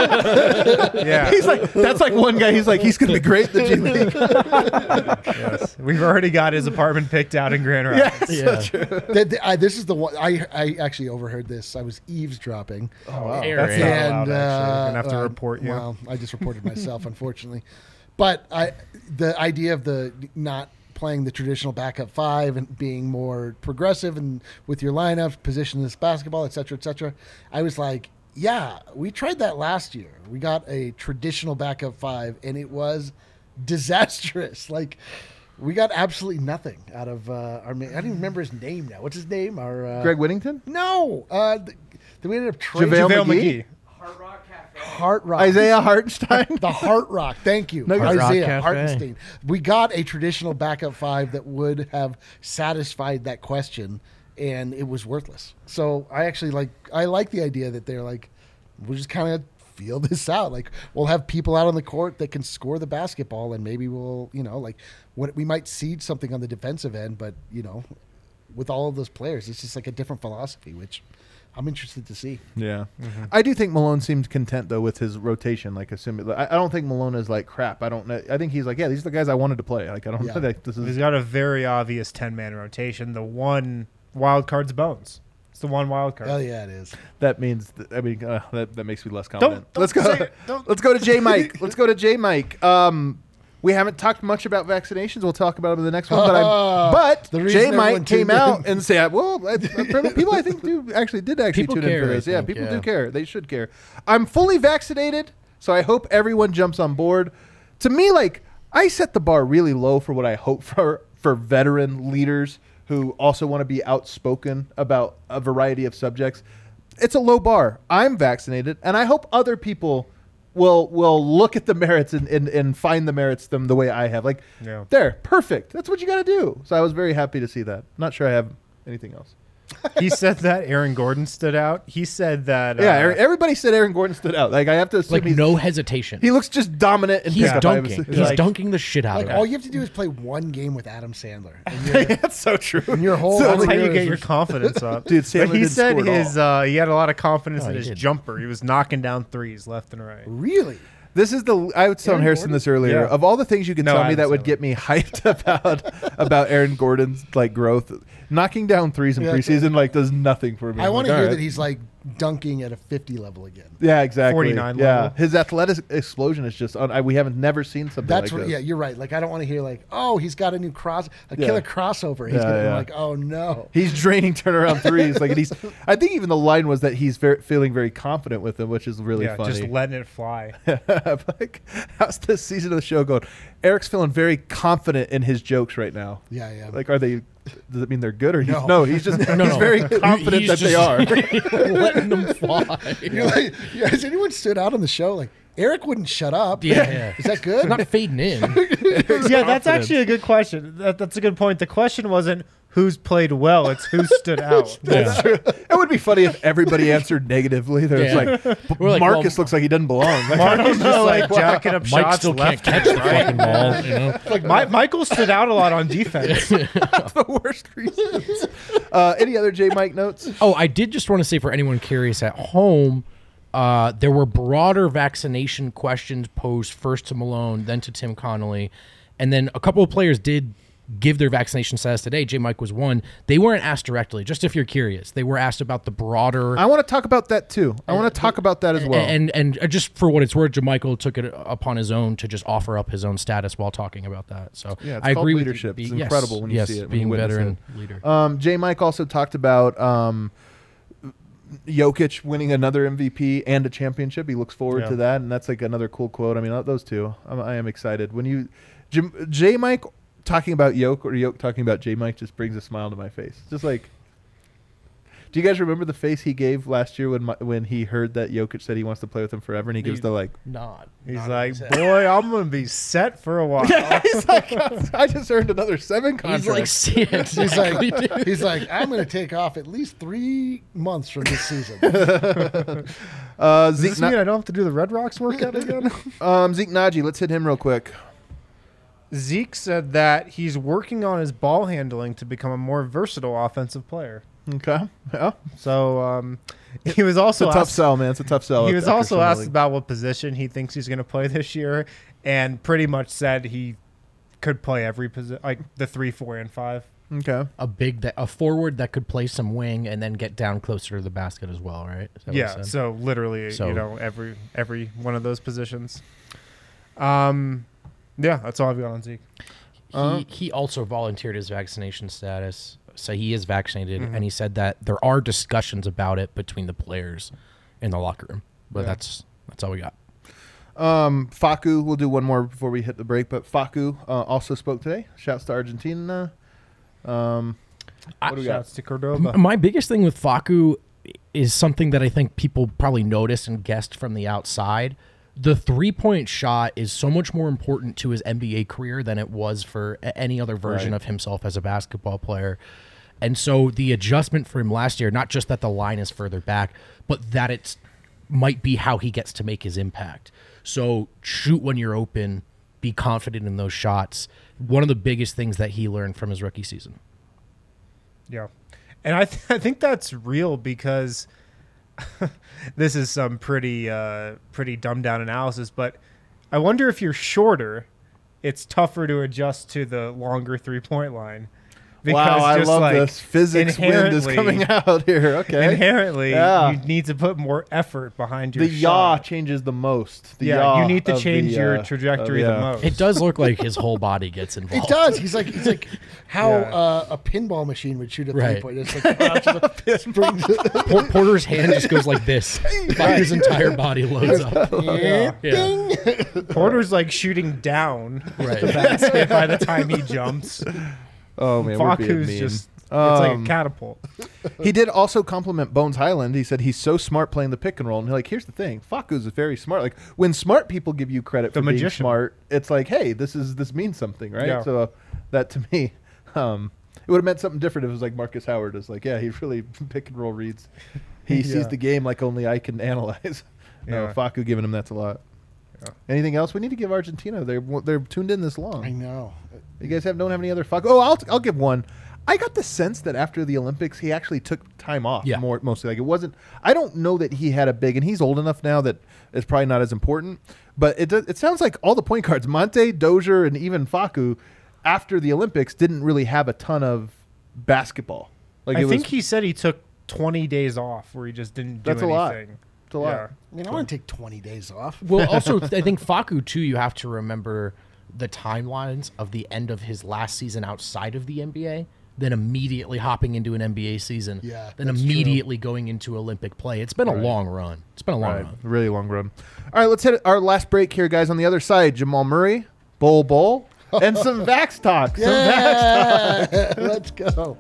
Yeah. He's like, that's like one guy. He's like, he's gonna be great in the G League. Yes. We've already got his apartment picked out in Grand Rapids. Yeah, so true. This is the one I actually overheard this. I was eavesdropping. Oh wow. Aaron. That's not And, allowed, actually. We're gonna have to report you. Well, I just reported myself, unfortunately. But the idea of the not playing the traditional backup 5 and being more progressive and with your lineup, position this basketball, et cetera, I was like, yeah, we tried that last year. We got a traditional backup 5, and it was disastrous. Like, we got absolutely nothing out of our man. I don't even remember his name now. What's his name? Our Greg Whittington, No. We ended up trading JaVale JaVale McGee? McGee. Heart Rock. Isaiah Hartenstein. The Heart Rock. Thank you. Hard Rock Isaiah Cafe. Hartenstein. We got a traditional backup 5 that would have satisfied that question, and it was worthless. So I actually like the idea that they're like, we'll just kind of feel this out. Like, we'll have people out on the court that can score the basketball, and maybe we'll, we might seed something on the defensive end, but, with all of those players, it's just like a different philosophy, which I'm interested to see. Yeah, I do think Malone seemed content though with his rotation. Like, assuming I don't think Malone is like crap. I don't know. I think he's like, yeah, these are the guys I wanted to play. Like, I don't Yeah. know that this He's is. got a very obvious 10-man rotation. The one wild card's Bones. It's the one wild card. Hell yeah, it is. That means that makes me less confident. Don't Let's go. say it. Don't. Let's go to J Mike. Let's go to J Mike. We haven't talked much about vaccinations. We'll talk about them in the next one. But The reason J everyone Mike came tuned out in. and said, "Well, people I think did actually People tune in care, for I this. Yeah, think, people yeah. do care. They should care. I'm fully vaccinated, so I hope everyone jumps on board. To me, like, I set the bar really low for what I hope for veteran leaders who also want to be outspoken about a variety of subjects. It's a low bar. I'm vaccinated, and I hope other people will look at the merits and find the merits them the way I have. Like, Yeah. there, perfect. That's what you got to do. So I was very happy to see that. Not sure I have anything else. He said that Aaron Gordon stood out. He said that. Everybody said Aaron Gordon stood out. Like, I have to assume Like no hesitation. he looks just dominant and He's pickup. dunking. He's Like- dunking the shit out Like, of all it. you have to do is play one game with Adam Sandler. And That's so true. your whole That's other how you years get your was- confidence up. Dude, But Sandler he didn't said score at his he had a lot of confidence Oh, in he his did. jumper. He was knocking down threes left and right. Really? This is I was telling Aaron Harrison Gordon? this earlier. Yeah. Of all the things you can No, tell me Adam that would Sandler. get me hyped about Aaron Gordon's like growth, knocking down threes in Yeah, preseason like does nothing for me. I I'm want to like, hear all that right. he's like dunking at a 50 level again. Yeah, exactly. 49 Yeah, level. his athletic explosion is just. We haven't never seen something That's like right. this. Yeah, you're right. Like, I don't want to hear like, oh, he's got a new Yeah. killer crossover. He's Yeah, gonna be yeah. like, oh no. He's draining turnaround threes. Like, and he's. I think even the line was that he's feeling very confident with them, which is really Yeah, funny. just letting it fly. Like, how's this season of the show going? Eric's feeling very confident in his jokes right now. Yeah, yeah. Like, are they? Does it mean they're good or he's, No. no? He's just he's very confident He's that they just are. letting them fly. You're like, yeah, has anyone stood out on the show like, Eric wouldn't shut up. Yeah. Is that good? It's not fading in. Yeah, that's actually a good question. That's a good point. The question wasn't who's played well; it's who stood out. Yeah. It would be funny if everybody answered negatively. There's Yeah. We're like, Marcus well, looks like he doesn't belong. Marcus just like jacking up Mike shots still can't left catch and the right. fucking ball. You know? Like Michael stood out a lot on defense. The worst reasons. Any other J. Mike notes? Oh, I did just want to say for anyone curious at home, there were broader vaccination questions posed first to Malone, then to Tim Connolly, and then a couple of players did give their vaccination status today. J. Mike was one. They weren't asked directly, just if you're curious. They were asked about the broader... I want to talk about that too. I want to talk about that as well. And just for what it's worth, JaMychal took it upon his own to just offer up his own status while talking about that. So Yeah, it's I called agree leadership. with It's incredible when you see it, when being you witness veteran it. leader. J. Mike also talked about Jokic winning another MVP and a championship. He looks forward to that, and that's like another cool quote. I mean, those two, I am excited. When you J. Mike talking about Jokic or Jokic talking about J. Mike just brings a smile to my face. Just like, do you guys remember the face he gave last year when he heard that Jokic said he wants to play with him forever, and he gives the like Nod. He's Nod like, his head. boy, I'm gonna be set for a while. he's like, I just earned another 7 contract. He's like, see it. Exactly, dude. He's like, I'm going to take off at least 3 months from this season. Does this mean I don't have to do the Red Rocks workout again? Zeke Naji, let's hit him real quick. Zeke said that he's working on his ball handling to become a more versatile offensive player. Okay, yeah, So he was it's also a tough asked, sell, man. It's a tough sell. he was after also Summer asked League. about what position he thinks he's going to play this year, and pretty much said he could play every position, like the 3, 4, and 5. Okay, A forward that could play some wing and then get down closer to the basket as well, right? Is that what he Yeah, said? so literally, So- every one of those positions. Yeah, that's all I've got on Zeke. He also volunteered his vaccination status, so he is vaccinated, and he said that there are discussions about it between the players in the locker room. But that's all we got. Facu. We'll do one more before we hit the break. But Facu also spoke today. Shouts to Argentina. What do we got? Shouts to Cordoba. My biggest thing with Facu is something that I think people probably noticed and guessed from the outside. The 3-point shot is so much more important to his NBA career than it was for any other version of himself as a basketball player. And so the adjustment for him last year, not just that the line is further back, but that it's might be how he gets to make his impact. So shoot when you're open, be confident in those shots. One of the biggest things that he learned from his rookie season. Yeah. And I think that's real because this is some pretty dumbed down analysis, but I wonder if you're shorter, it's tougher to adjust to the longer 3-point line. Wow, I just, love like, this. Physics wind is coming out here. Okay. Inherently, Yeah. you need to put more effort behind your The yaw shot. changes the most. The Yeah, yaw you need to of change the, your trajectory of- the yeah. most. It does look like his whole body gets It involved. does. He's like how Yeah. a pinball machine would shoot a Right. 3-point. It's like springs it. Porter's hand just goes like this. Like his entire body loads up. Yeah. Yeah. Porter's like shooting down Right. the basket by the time he jumps. Oh man, we're being Faku's mean. just it's like a catapult. He did also compliment Bones Highland. He said he's so smart playing the pick and roll. And like, here's the thing, Faku's very smart. Like when smart people give you credit The for being magician. smart, it's like, hey, this means something, right? Yeah. So that to me, it would have meant something different if it was like Marcus Howard is like, yeah, he really pick and roll reads. He sees Yeah. the game like only I can analyze. No, Yeah. Facu giving him that's a lot. Yeah. Anything else? We need to give Argentina. They're tuned in this long. I know. You guys don't have any other Facu? Oh, I'll give one. I got the sense that after the Olympics, he actually took time off. Yeah. Mostly. Like it wasn't. I don't know that he had a big, and he's old enough now that it's probably not as important. But it sounds like all the point guards, Monte, Dozier, and even Facu, after the Olympics, didn't really have a ton of basketball. Like I it think was, he said he took 20 days off where he just didn't do That's a lot. anything. It's a lot. Yeah. I mean, I want to take 20 days off. Well, also, I think Facu, too, you have to remember the timelines of the end of his last season outside of the NBA, then immediately hopping into an NBA season, Yeah, then that's immediately going into Olympic play. It's been a long run. It's been a long Right. run. Really long run. All right, let's hit our last break here, guys. On the other side, Jamal Murray, Bol, and some Vax talk. Yeah, let's go.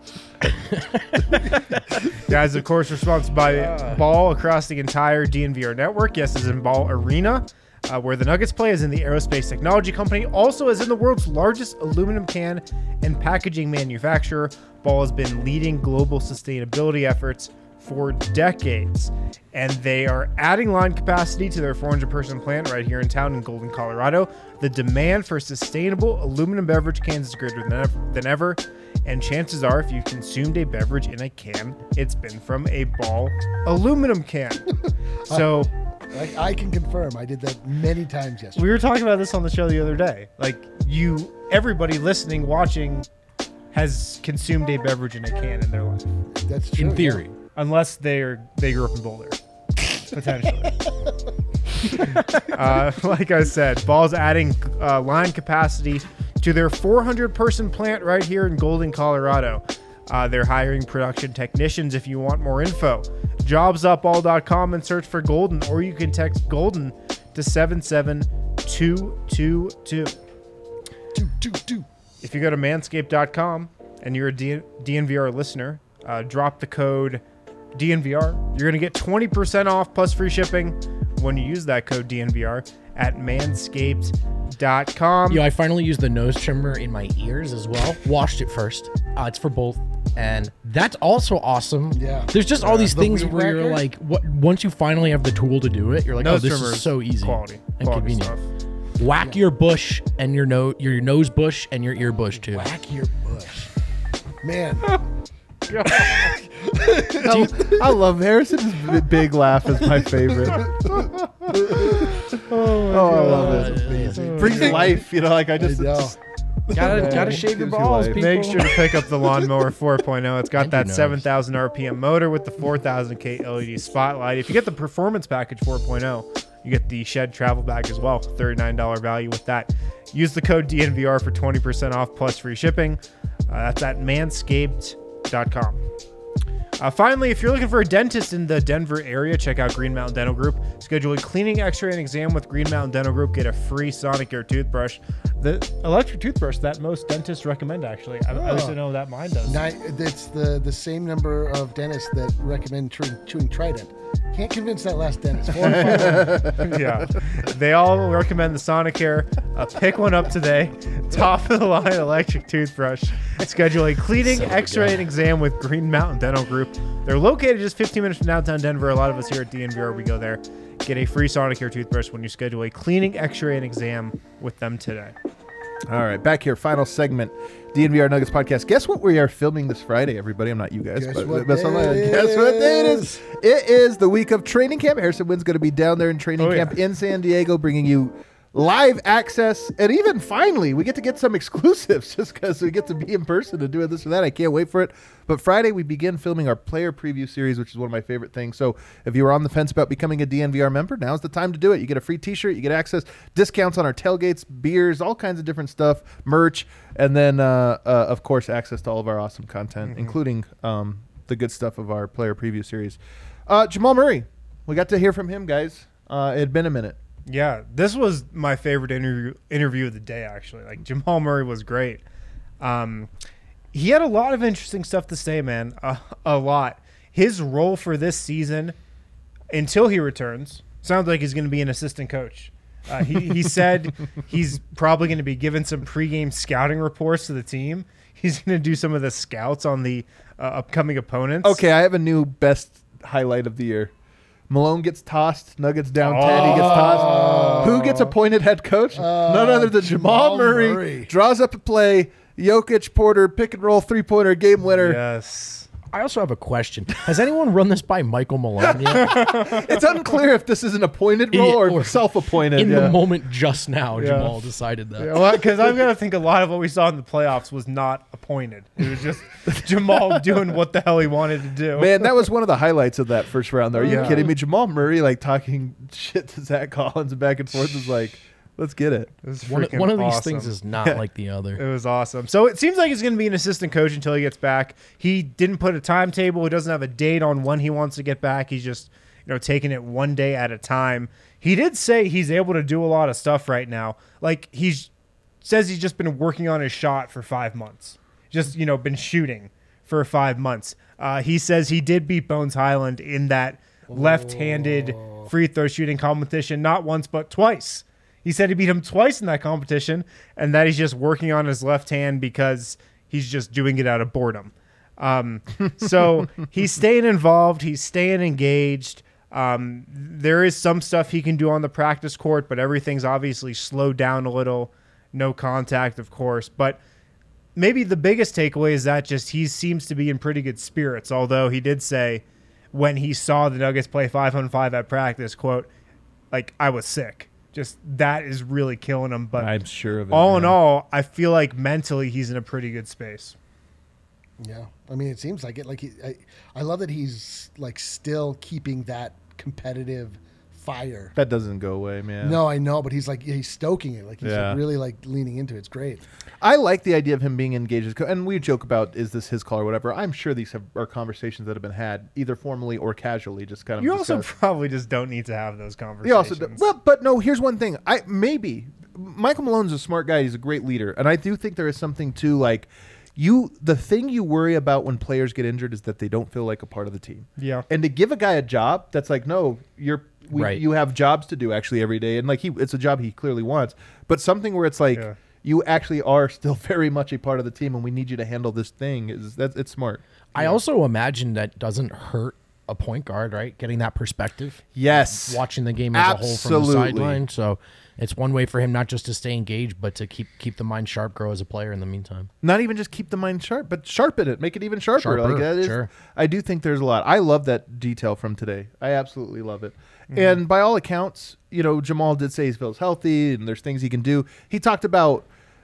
Guys, of course, we're sponsored by Ball across the entire DNVR network. Yes, it's in Ball Arena. Where the Nuggets play is in the aerospace technology company, also as in the world's largest aluminum can and packaging manufacturer. Ball has been leading global sustainability efforts for decades, and they are adding line capacity to their 400-person plant right here in town in Golden, Colorado. The demand for sustainable aluminum beverage cans is greater than ever, and chances are if you've consumed a beverage in a can, it's been from a Ball aluminum can. So I can confirm. I did that many times yesterday. we were talking about this on the show the other day. Like, everybody listening, watching, has consumed a beverage in a can in their life. That's true. In theory. Unless they grew up in Boulder, potentially. Like I said, Ball's adding line capacity to their 400-person plant right here in Golden, Colorado. They're hiring production technicians. If you want more info, jobsupball.com and search for Golden, or you can text Golden to 77222. If you go to manscaped.com and you're a DNVR listener, drop the code DNVR. You're going to get 20% off plus free shipping when you use that code DNVR at manscaped.com. Yo, I finally used the nose trimmer in my ears as well. Washed it first. It's for both. And that's also awesome. Yeah. There's just all these The things weed where you're whacker? like, once you finally have the tool to do it, you're like, Nose this trimmer is so easy quality and convenient. stuff. Whack your bush and your nose bush and your ear bush too. Whack your bush. Man. I love Harrison's big laugh is my favorite. I love it. Brings life, like I just. No. Gotta shave your Gives you balls, life. people. Make sure to pick up the Lawnmower 4.0. It's got And that your nose. 7,000 RPM motor with the 4,000K LED spotlight. If you get the Performance Package 4.0, you get the Shed Travel Bag as well. $39 value with that. Use the code DNVR for 20% off plus free shipping. That's at manscaped.com. Finally, if you're looking for a dentist in the Denver area, check out Green Mountain Dental Group. Schedule a cleaning, x-ray, and exam with Green Mountain Dental Group. Get a free Sonicare toothbrush. The electric toothbrush that most dentists recommend, actually. I also know that mine does. It's the same number of dentists that recommend chewing Trident. Can't convince that last dentist. 4 and 5. Yeah. They all recommend the Sonicare. Pick one up today. Top of the line electric toothbrush. Schedule a cleaning, x-ray, and exam with Green Mountain Dental Group. They're located just 15 minutes from downtown Denver. A lot of us here at DNVR, we go there. Get a free Sonicare toothbrush when you schedule a cleaning, x-ray, and exam with them today. All right, back here, final segment, DNVR Nuggets podcast. Guess what we are filming this Friday, everybody? I'm not you guys, Guess but what guess day what day it is? It is the week of training camp. Harrison Wynn's going to be down there in training camp in San Diego, bringing you live access, and even finally, we get to get some exclusives just because we get to be in person and doing this or that. I can't wait for it. But Friday, we begin filming our player preview series, which is one of my favorite things. So if you were on the fence about becoming a DNVR member, now's the time to do it. You get a free t-shirt, you get access, discounts on our tailgates, beers, all kinds of different stuff, merch, and then, of course, access to all of our awesome content, including the good stuff of our player preview series. Jamal Murray, we got to hear from him, guys. It had been a minute. Yeah, this was my favorite interview of the day, actually. Like, Jamal Murray was great. He had a lot of interesting stuff to say, man. A lot. His role for this season, until he returns, sounds like he's going to be an assistant coach. He said he's probably going to be giving some pregame scouting reports to the team. He's going to do some of the scouts on the upcoming opponents. Okay, I have a new best highlight of the year. Malone gets tossed. Nuggets down 10. He gets tossed. Who gets appointed head coach? None other than Jamal Murray. Draws up a play. Jokic, Porter, pick and roll, three-pointer, game winner. Yes. I also have a question. Has anyone run this by Michael Malone yet? It's unclear if this is an appointed role or self-appointed. In the moment just now, Jamal decided that. Yeah, well, because I've got to think a lot of what we saw in the playoffs was not appointed. It was just Jamal doing what the hell he wanted to do. Man, that was one of the highlights of that first round. Are you Yeah. kidding me? Jamal Murray, talking shit to Zach Collins and back and forth is like, let's get it. It was One freaking of these awesome. things is not like the other. It was awesome. So it seems like he's going to be an assistant coach until he gets back. He didn't put a timetable. He doesn't have a date on when he wants to get back. He's just, taking it one day at a time. He did say he's able to do a lot of stuff right now. Like, says he's just been working on his shot for 5 months. Just, been shooting for 5 months. He says he did beat Bones Highland in that left-handed free throw shooting competition, not once but twice. He said he beat him twice in that competition, and that he's just working on his left hand because he's just doing it out of boredom. So he's staying involved. He's staying engaged. There is some stuff he can do on the practice court, but everything's obviously slowed down a little. No contact, of course. But maybe the biggest takeaway is that just he seems to be in pretty good spirits, although he did say when he saw the Nuggets play 5-on-5 at practice, quote, like, I was sick. Just that is really killing him. But I'm sure of it. all in all, I feel like mentally he's in a pretty good space. Yeah, I mean, it seems like it. Like I love that he's like still keeping that competitive fire. That doesn't go away, man. No, I know, but he's stoking it. Like he's Yeah. like really like leaning into it. It's great. I like the idea of him being engaged, and we joke about is this his call or whatever. I'm sure these are conversations that have been had either formally or casually, just kind of. You also discussed. probably just don't need to have those He conversations. also, well, but no. Here's one thing. Maybe Michael Malone's a smart guy. He's a great leader, and I do think there is something to like. The thing you worry about when players get injured is that they don't feel like a part of the team. Yeah. And to give a guy a job that's like, no, Right. you have jobs to do actually every day, and like it's a job he clearly wants, but something where it's like you actually are still very much a part of the team, and we need you to handle this thing. It's smart. I also imagine that doesn't hurt a point guard, right? Getting that perspective. Yes. Watching the game as a whole from the Absolutely. sideline. So it's one way for him not just to stay engaged, but to keep the mind sharp, grow as a player in the meantime. Not even just keep the mind sharp, but sharpen it, make it even sharper. Sharper, Like that is, sure. I do think there's a lot. I love that detail from today. I absolutely love it. And by all accounts, Jamal did say he feels healthy and there's things he can do. He talked about,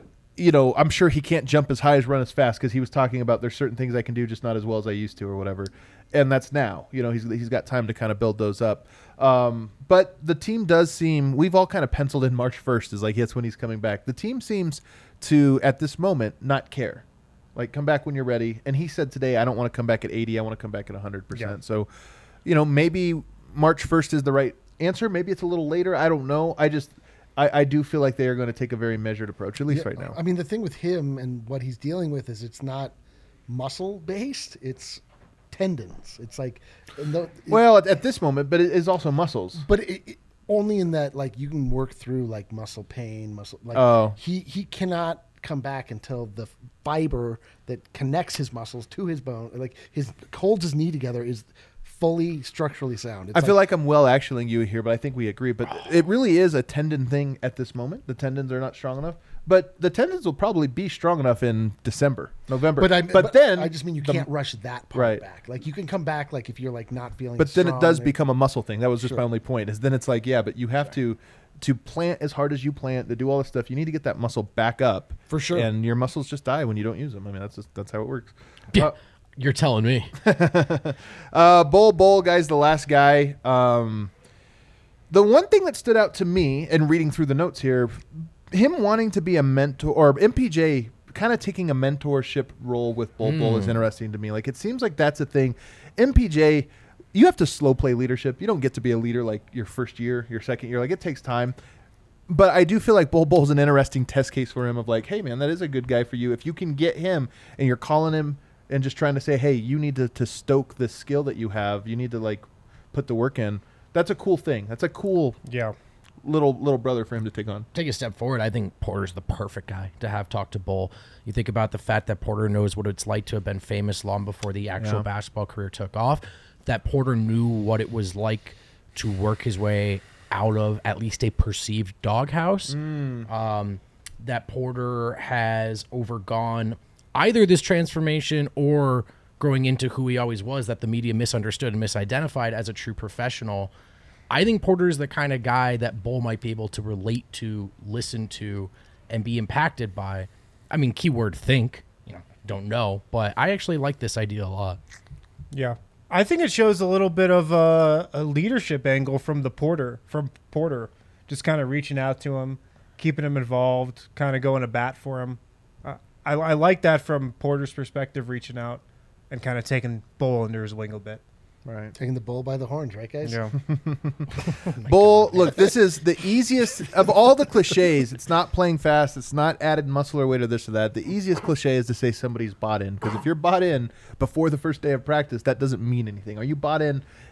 I'm sure he can't jump as high as run as fast because he was talking about there's certain things I can do just not as well as I used to or whatever. And that's now. He's got time to kind of build those up. But the team does seem, we've all kind of penciled in March 1st as like, that's when he's coming back. The team seems to, at this moment, not care. Like, come back when you're ready. And he said today, I don't want to come back at 80. I want to come back at 100%. Yeah. So, maybe March 1st is the right answer. Maybe it's a little later. I don't know. I do feel like they are going to take a very measured approach, at least right now. I mean, the thing with him and what he's dealing with is it's not muscle based. It's tendons. It's like, Well, at this moment, but it is also muscles. but only in that like you can work through like muscle pain, like he cannot come back until the fiber that connects his muscles to his bone, like holds his knee together, is fully structurally sound. I feel like I'm well actuallying you here, but I think we agree. But it really is a tendon thing at this moment. The tendons are not strong enough. But the tendons will probably be strong enough in December, November. But then I just mean you can't rush that part Right. back. Like you can come back like if you're like not feeling. But then it strong does and- become a muscle thing. That was just my only point. Is then it's like, yeah, but you have to plant as hard as you plant, to do all this stuff. You need to get that muscle back up For sure. And your muscles just die when you don't use them. I mean, that's how it works. You're telling me. Bol, guys, the last guy. The one thing that stood out to me in reading through the notes here, him wanting to be a mentor, or MPJ kind of taking a mentorship role with Bol is interesting to me. Like, it seems like that's a thing. MPJ, you have to slow play leadership. You don't get to be a leader like your first year, your second year. Like, it takes time. But I do feel like Bol is an interesting test case for him of like, hey, man, that is a good guy for you. If you can get him and you're calling him and just trying to say, hey, you need to stoke this skill that you have. You need to, like, put the work in. That's a cool thing. That's a cool little brother for him to take on. Take a step forward. I think Porter's the perfect guy to have talk to Bol. You think about the fact that Porter knows what it's like to have been famous long before the actual basketball career took off, that Porter knew what it was like to work his way out of at least a perceived doghouse, that Porter has overgone either this transformation or growing into who he always was, that the media misunderstood and misidentified as a true professional. I think Porter is the kind of guy that Bol might be able to relate to, listen to, and be impacted by. I mean, keyword think, don't know, but I actually like this idea a lot. Yeah. I think it shows a little bit of a leadership angle from Porter, just kind of reaching out to him, keeping him involved, kind of going to bat for him. I like that from Porter's perspective, reaching out and kind of taking Bol under his wing a bit. Right. taking the bull by the horns, right, guys? Yeah. Bol, look, this is the easiest of all the cliches. It's not playing fast. It's not added muscle or weight or this or that. The easiest cliche is to say somebody's bought in. Because if you're bought in before the first day of practice, that doesn't mean anything. Are you bought in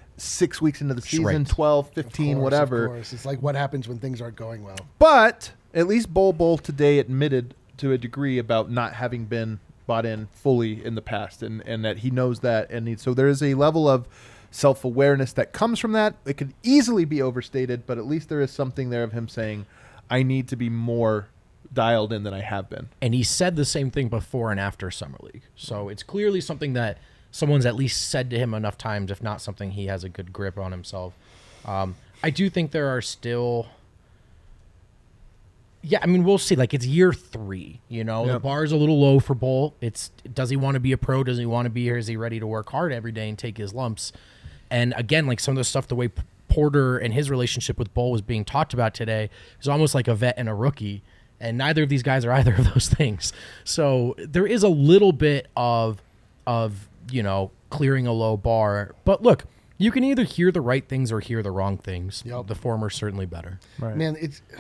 6 weeks into the season, Right. 12, Of 15, course, whatever. Of course. It's like what happens when things aren't going well. But at least Bol today admitted to a degree about not having been bought in fully in the past, and that he knows that. So there is a level of self-awareness that comes from that. It could easily be overstated, but at least there is something there of him saying, I need to be more dialed in than I have been. And he said the same thing before and after Summer League. So it's clearly something that someone's at least said to him enough times, if not something he has a good grip on himself. I do think there are still... Yeah, I mean, we'll see. Like, it's year 3, you know? Yep. The bar's a little low for Bol. Does he want to be a pro? Does he want to be here? Is he ready to work hard every day and take his lumps? And again, like some of the stuff, the way Porter and his relationship with Bol was being talked about today is almost like a vet and a rookie. And neither of these guys are either of those things. So there is a little bit of you know, clearing a low bar. But look, you can either hear the right things or hear the wrong things. Yep. The former certainly better. Right. Man,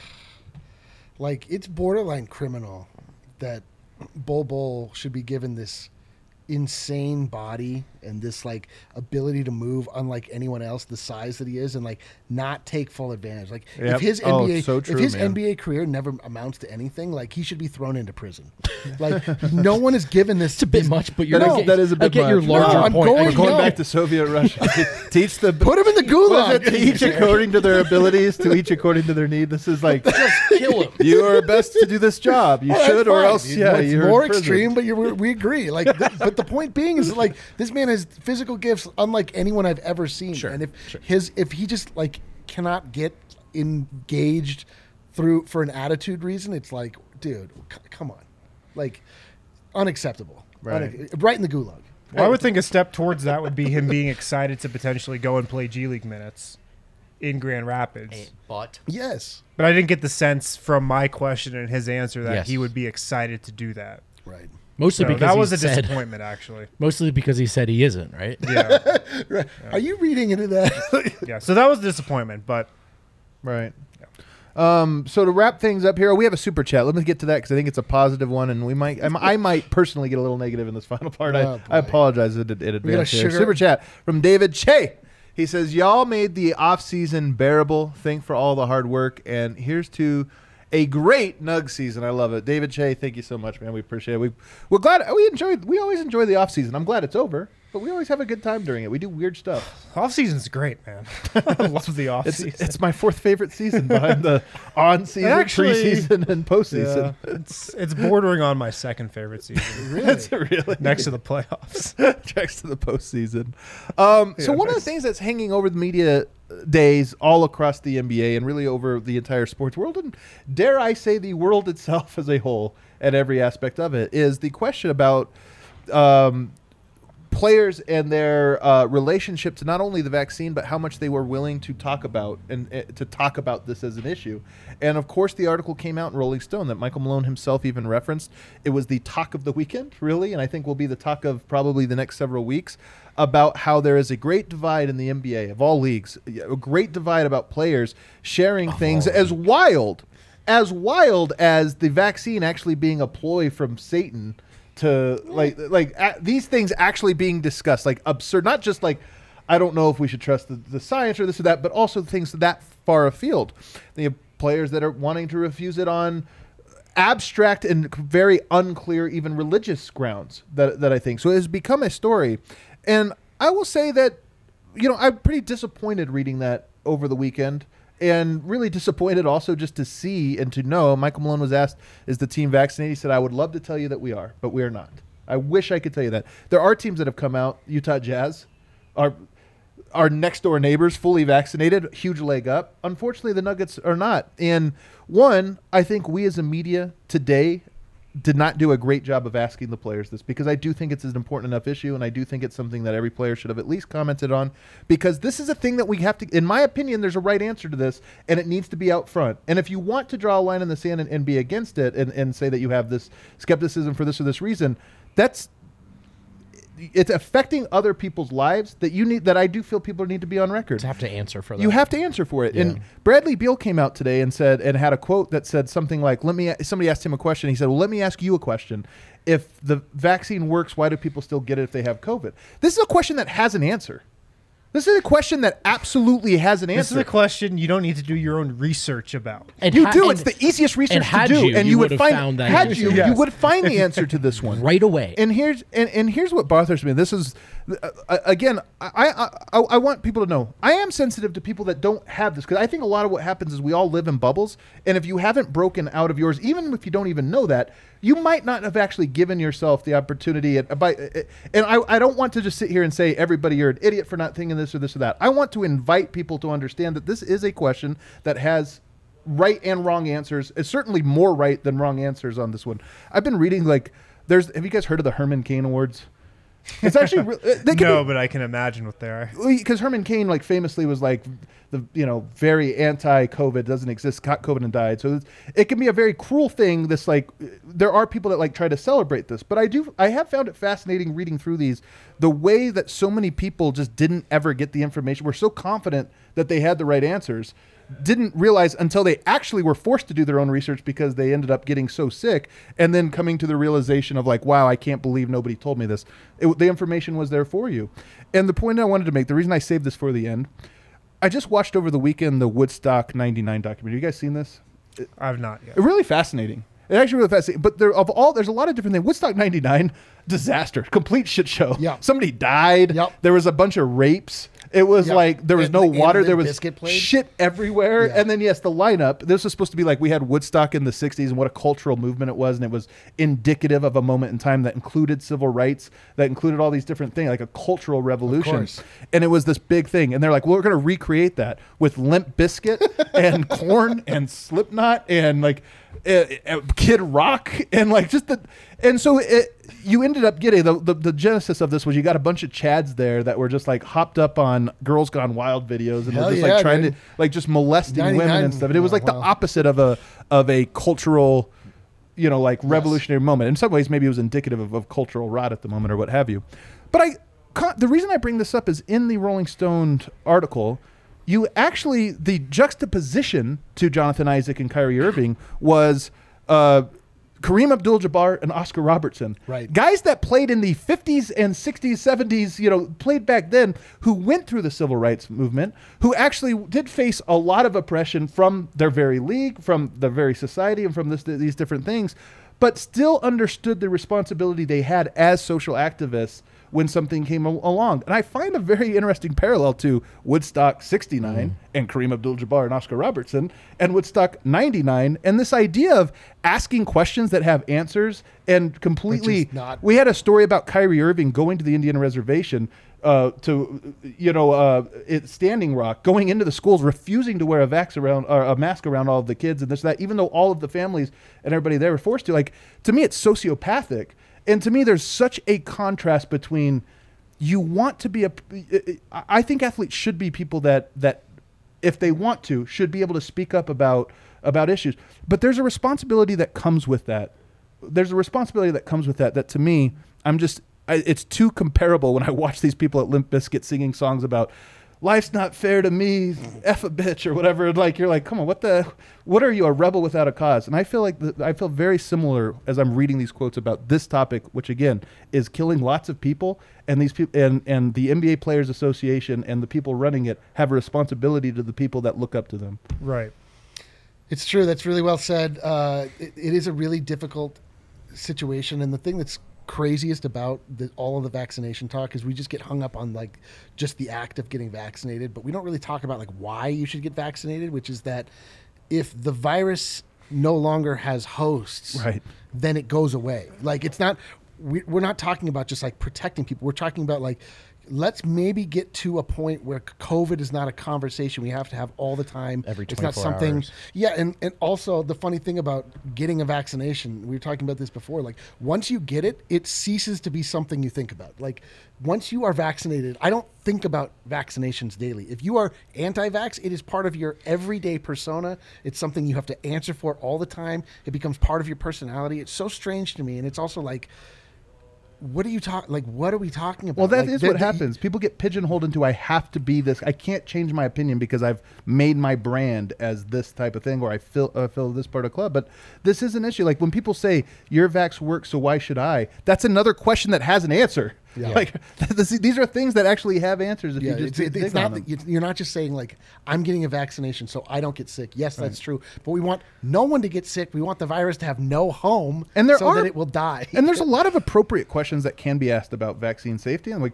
it's borderline criminal that Bol should be given this insane body and this like ability to move unlike anyone else, the size that he is, and like not take full advantage. Like Yep. if his Oh, NBA it's so true, if his man. NBA career never amounts to anything, like he should be thrown into prison. Like no one is given this. It's a bit much, but you're That is a bit I get your much. larger No, I'm point. going- We're going No. back to Soviet Russia. Teach the Put him in the What is gulag. it? To each according to their abilities, to each according to their need. This is like Kill him. you are best to do this job. You All right, should, or fine. else, yeah, it's you're more in prison. extreme, but we agree. Like, but the point being is like this man has physical gifts unlike anyone I've ever seen. Sure, And sure. if he just like cannot get engaged for an attitude reason, it's like, dude, come on, like unacceptable. Right. Right in the gulag. Well, I would think a step towards that would be him being excited to potentially go and play G League minutes in Grand Rapids. But Yes. But I didn't get the sense from my question and his answer that Yes. he would be excited to do that. Right. mostly So because that he was a said, disappointment, actually. mostly because he said he isn't, right? Yeah, Right. Are you reading into that? yeah. So that was a disappointment, but Right. So to wrap things up here, we have a super chat. Let me get to that because I think it's a positive one, and I might personally get a little negative in this final part. Oh, I boy. apologize in advance. Here. sugar- Super chat from David Che. He says, "Y'all made the off season bearable. Thank for all the hard work, and here's to a great Nug season. I love it." David Che, thank you so much, man. We appreciate it. We're glad we always enjoy the off season. I'm glad it's over, but we always have a good time during it. We do weird stuff. off season's great, man. I love the off season. It's my 4th favorite season behind the on season, Actually, preseason, and postseason. Yeah, it's bordering on my second favorite season. That's really Next to the playoffs. next to the postseason. So one of the things that's hanging over the media days all across the NBA and really over the entire sports world, and dare I say the world itself as a whole at every aspect of it, is the question about players and their relationship to not only the vaccine, but how much they were willing to talk about and to talk about this as an issue. And of course, the article came out in Rolling Stone that Michael Malone himself even referenced. It was the talk of the weekend, really, and I think will be the talk of probably the next several weeks, about how there is a great divide in the NBA of all leagues, a great divide about players sharing things as wild as the vaccine actually being a ploy from Satan to these things actually being discussed, like absurd, not just like, I don't know if we should trust the science or this or that, but also things that far afield. The players that are wanting to refuse it on abstract and very unclear, even religious grounds that I think. So it has become a story. And I will say that, I'm pretty disappointed reading that over the weekend, and really disappointed also just to see and to know. Michael Malone was asked, is the team vaccinated? He said, I would love to tell you that we are, but we are not. I wish I could tell you that. There are teams that have come out. Utah Jazz, our next door neighbors, fully vaccinated, huge leg up. Unfortunately, the Nuggets are not. And one, I think we as a media today did not do a great job of asking the players this, because I do think it's an important enough issue, and I do think it's something that every player should have at least commented on, because this is a thing that we have to, in my opinion, there's a right answer to this, and it needs to be out front. And if you want to draw a line in the sand and be against it and say that you have this skepticism for this or this reason, it's affecting other people's lives that I do feel people need to be on record. To have to answer for that. You have to answer for it. Yeah. And Bradley Beal came out today and had a quote that said something like, somebody asked him a question. He said, well, let me ask you a question. If the vaccine works, why do people still get it if they have COVID? This is a question that has an answer. This is a question that absolutely has an answer. This is a question you don't need to do your own research about. And You ha- do. and- It's the easiest research and to had do, you, and you you would would have find. found that Had answer. you, Yes. you would find the answer to this one right away. And here's what bothers me. This is again, I want people to know I am sensitive to people that don't have this, because I think a lot of what happens is we all live in bubbles, and if you haven't broken out of yours, even if you don't even know that, you might not have actually given yourself the opportunity. And I don't want to just sit here and say everybody you're an idiot for not thinking this or this or that. I want to invite people to understand that this is a question that has right and wrong answers. It's certainly more right than wrong answers on this one. I've been reading have you guys heard of the Herman Cain Awards? It's actually No, but I can imagine what they are. because Herman Cain famously was very anti-COVID, doesn't exist, caught COVID and died. So it can be a very cruel thing. This there are people that try to celebrate this, but I have found it fascinating reading through these, the way that so many people just didn't ever get the information. We're so confident that they had the right answers, didn't realize until they actually were forced to do their own research because they ended up getting so sick, and then coming to the realization of wow, I can't believe nobody told me this. The information was there for you. And the point I wanted to make, the reason I saved this for the end, I just watched over the weekend the Woodstock 99 documentary. You guys seen this? I've not yet. Really fascinating. It actually really fascinating. But there's a lot of different things. Woodstock 99, disaster, complete shit show. Yeah. Somebody died. Yep. There was a bunch of rapes. It was Yep. there was And no Limp water. There was Bizkit played. shit everywhere. Yeah. And then, yes, the lineup. This was supposed to be we had Woodstock in the 60s and what a cultural movement it was. And it was indicative of a moment in time that included civil rights, that included all these different things, like a cultural revolution. course. And it was this big thing. And they're like, well, we're going to recreate that with Limp Bizkit and Korn and Slipknot and Kid Rock and you ended up getting the genesis of this was you got a bunch of Chads there that were just hopped up on Girls Gone Wild videos and Hell were just yeah, trying dude. to just molesting 99, women and stuff. And it was the wow. opposite of a cultural, revolutionary moment. In some ways, maybe it was indicative of cultural rot at the moment or what have you. But the reason I bring this up is in the Rolling Stone article, the juxtaposition to Jonathan Isaac and Kyrie Irving was Kareem Abdul-Jabbar and Oscar Robertson. Right. Guys that played in the 50s and 60s, 70s, played back then, who went through the civil rights movement, who actually did face a lot of oppression from their very league, from their very society, and from these different things, but still understood the responsibility they had as social activists when something came along. And I find a very interesting parallel to Woodstock 69 and Kareem Abdul-Jabbar and Oscar Robertson and Woodstock 99 and this idea of asking questions that have answers and completely... We had a story about Kyrie Irving going to the Indian reservation Standing Rock, going into the schools, refusing to wear a mask around all of the kids and this, that, even though all of the families and everybody there were forced to. To me, it's sociopathic. And to me, there's such a contrast between you want to be I think athletes should be people that if they want to, should be able to speak up about issues. But there's a responsibility that comes with that. That to me, it's too comparable when I watch these people at Limp Bizkit singing songs about life's not fair to me, F a bitch or whatever. You're like, come on, what are you, a rebel without a cause? And I feel I feel very similar as I'm reading these quotes about this topic, which again is killing lots of people, and these people and the NBA Players Association and the people running it have a responsibility to the people that look up to them. Right. It's true. That's really well said. It is a really difficult situation, and the thing that's craziest about all of the vaccination talk is we just get hung up on just the act of getting vaccinated, but we don't really talk about why you should get vaccinated, which is that if the virus no longer has hosts, right, then it goes away. It's not, we're not talking about just protecting people. We're talking about let's maybe get to a point where COVID is not a conversation we have to have all the time. Every 24 it's not something hours. Yeah, and also the funny thing about getting a vaccination, we were talking about this before, once you get it, it ceases to be something you think about. Once you are vaccinated, I don't think about vaccinations daily. If you are anti-vax, it is part of your everyday persona. It's something you have to answer for all the time. It becomes part of your personality. It's so strange to me, and it's also what are you what are we talking about? Well, that is what happens. People get pigeonholed into, I have to be this. I can't change my opinion because I've made my brand as this type of thing, or I fill this part of the club. But this is an issue. When people say, your vax works, so why should I? That's another question that has an answer. Yeah. Like these are things that actually have answers. If Yeah, you just it's dig not on them. that you're not just saying like I'm getting a vaccination so I don't get sick. Yes, that's true, but we want no one to get sick. We want the virus to have no home, And there so are- that it will die. And there's a lot of appropriate questions that can be asked about vaccine safety and like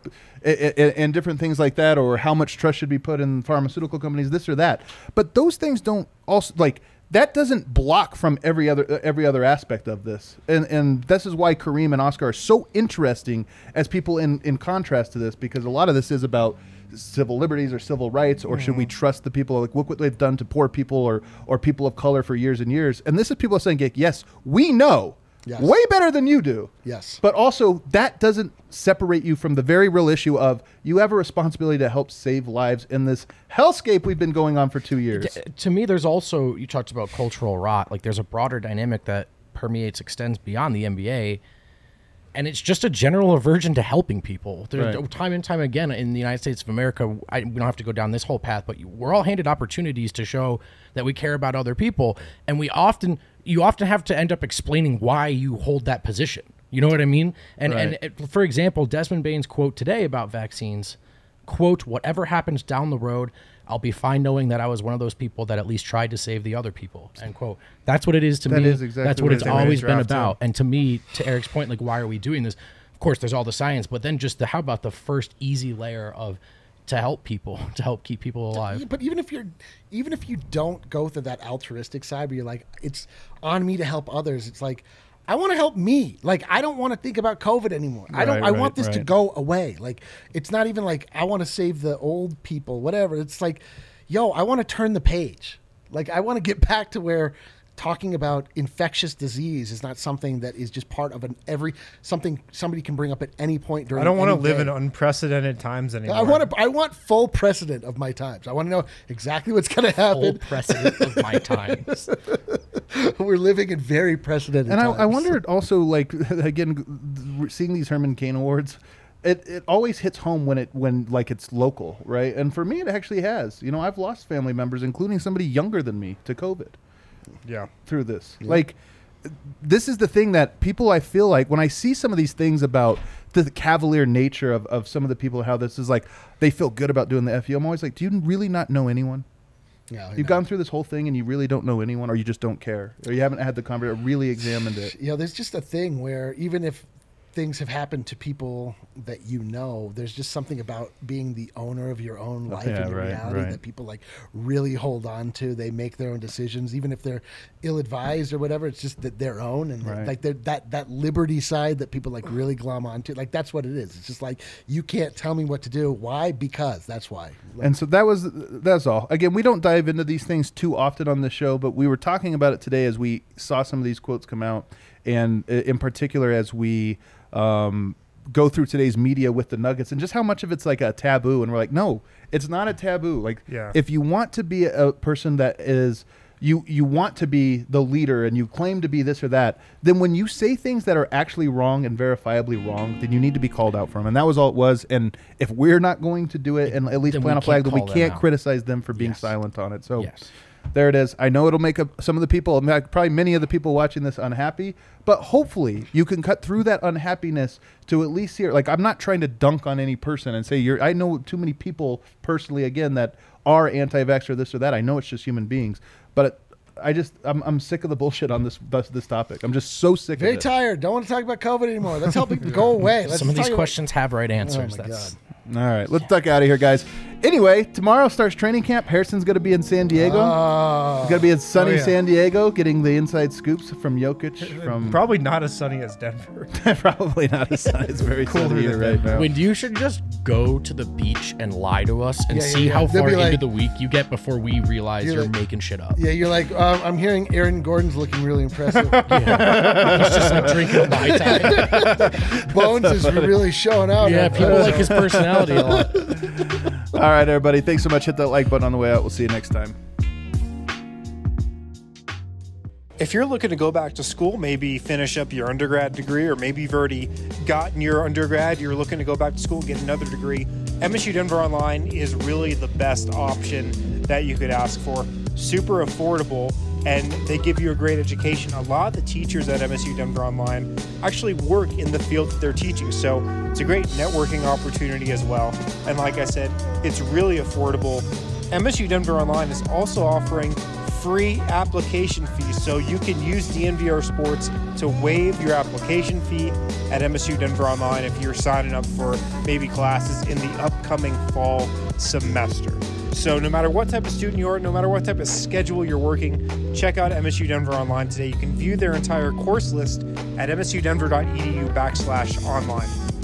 and different things like that, or how much trust should be put in pharmaceutical companies, this or that. But those things don't also like that doesn't block from every other aspect of this. And this is why Kareem and Oscar are so interesting as people in contrast to this, because a lot of this is about civil liberties or civil rights, or should we trust the people? Like, look what they've done to poor people or people of color for years and years. And this is people saying, yes, we know. Yes. Way better than you do. Yes. But also, that doesn't separate you from the very real issue of you have a responsibility to help save lives in this hellscape we've been going on for 2 years. To me, there's also, you talked about cultural rot. Like, there's a broader dynamic that permeates, extends beyond the NBA. And it's just a general aversion to helping people. Right. Time and time again in the United States of America, we don't have to go down this whole path, but we're all handed opportunities to show that we care about other people. And you often have to end up explaining why you hold that position. You know what I mean? And for example, Desmond Bain's quote today about vaccines, quote, "Whatever happens down the road, I'll be fine knowing that I was one of those people that at least tried to save the other people," end quote. That's what it is to me. That is exactly That's what what it's it is. always been Draft, about. And to me, to Eric's point, like, why are we doing this? Of course, there's all the science, but then just how about the first easy layer of to help people, to help keep people alive? But even if you don't go through that altruistic side where you're like, it's on me to help others, it's like, I want to help me. Like, I don't want to think about COVID anymore. I want this to go away. Like, it's not even like I want to save the old people, whatever. It's like, yo, I want to turn the page. Like, I want to get back to where talking about infectious disease is not something that is just part of something somebody can bring up at any point during. I don't want to any live day. in unprecedented times anymore. I want full precedent of my times. I want to know exactly what's going to Full happen. precedent of my times. We're living in very precedented And times. I wondered also, like, again, seeing these Herman Cain Awards, it always hits home when it's local, right? And for me, it actually has. You know, I've lost family members, including somebody younger than me, to COVID. Yeah. Through this. Like, this is the thing that people, I feel like, when I see some of these things about the cavalier nature of some of the people, how this is like, they feel good about doing the FU, I'm always like, do you really not know anyone? Yeah, You've gone through this whole thing and you really don't know anyone, or you just don't care, or you haven't had the conversation, really examined it. Yeah, there's just a thing where even if things have happened to people that you know, there's just something about being the owner of your own life Yeah, and your right, reality right. that people like really hold on to. They make their own decisions, even if they're ill-advised or whatever. It's just that their own, and Right. like that liberty side that people like really glom onto. Like, that's what it is. It's just like, you can't tell me what to do. Why? Because that's why. And so that's all. Again, we don't dive into these things too often on the show, but we were talking about it today as we saw some of these quotes come out, and in particular as we go through today's media with the Nuggets and just how much of it's like a taboo. And we're like, no, it's not a taboo. Like, Yeah. if you want to be a person that is you want to be the leader and you claim to be this or that, then when you say things that are actually wrong and verifiably wrong, then you need to be called out for them. And that was all it was. And if we're not going to do it and at least Then plant we a flag, can't then we call them can't out. criticize them for being Yes. silent on it. So Yes. there it is. I know it'll make some of the people, probably many of the people watching this, unhappy, but hopefully you can cut through that unhappiness to at least hear. Like, I'm not trying to dunk on any person and say I know too many people personally, again, that are anti-vax or this or that. I know it's just human beings, but I'm sick of the bullshit on this topic. I'm just so sick Very of it. tired. Don't want to talk about COVID anymore. Let's help people go away. Let's Some of these talk about- questions have right answers. Oh my That's God. All right, let's duck out of here, guys. Anyway, tomorrow starts training camp. Harrison's going to be in San Diego. He's going to be in sunny Oh, yeah. San Diego, getting the inside scoops from Jokic. From Probably not as sunny as Denver. probably not as sunny. It's very Cooler sunny here than right that. now. when you should just go to the beach and lie to us and Yeah, yeah, see yeah. how They'll far be into like- the week you get before we realize You're you're like- making shit up. Yeah, you're like, I'm hearing Aaron Gordon's looking really impressive. He's just like drinking Mai Tai. Bones is really showing out. Yeah, people like his personality a lot. All right, everybody. Thanks so much. Hit that like button on the way out. We'll see you next time. If you're looking to go back to school, maybe finish up your undergrad degree, or maybe you've already gotten your undergrad, you're looking to go back to school and get another degree, MSU Denver Online is really the best option that you could ask for. Super affordable, and they give you a great education. A lot of the teachers at MSU Denver Online actually work in the field that they're teaching, so it's a great networking opportunity as well. And like I said, it's really affordable. MSU Denver Online is also offering free application fees, so you can use DNVR Sports to waive your application fee at MSU Denver Online if you're signing up for maybe classes in the upcoming fall semester. So no matter what type of student you are, no matter what type of schedule you're working, check out MSU Denver Online today. You can view their entire course list at msudenver.edu/online.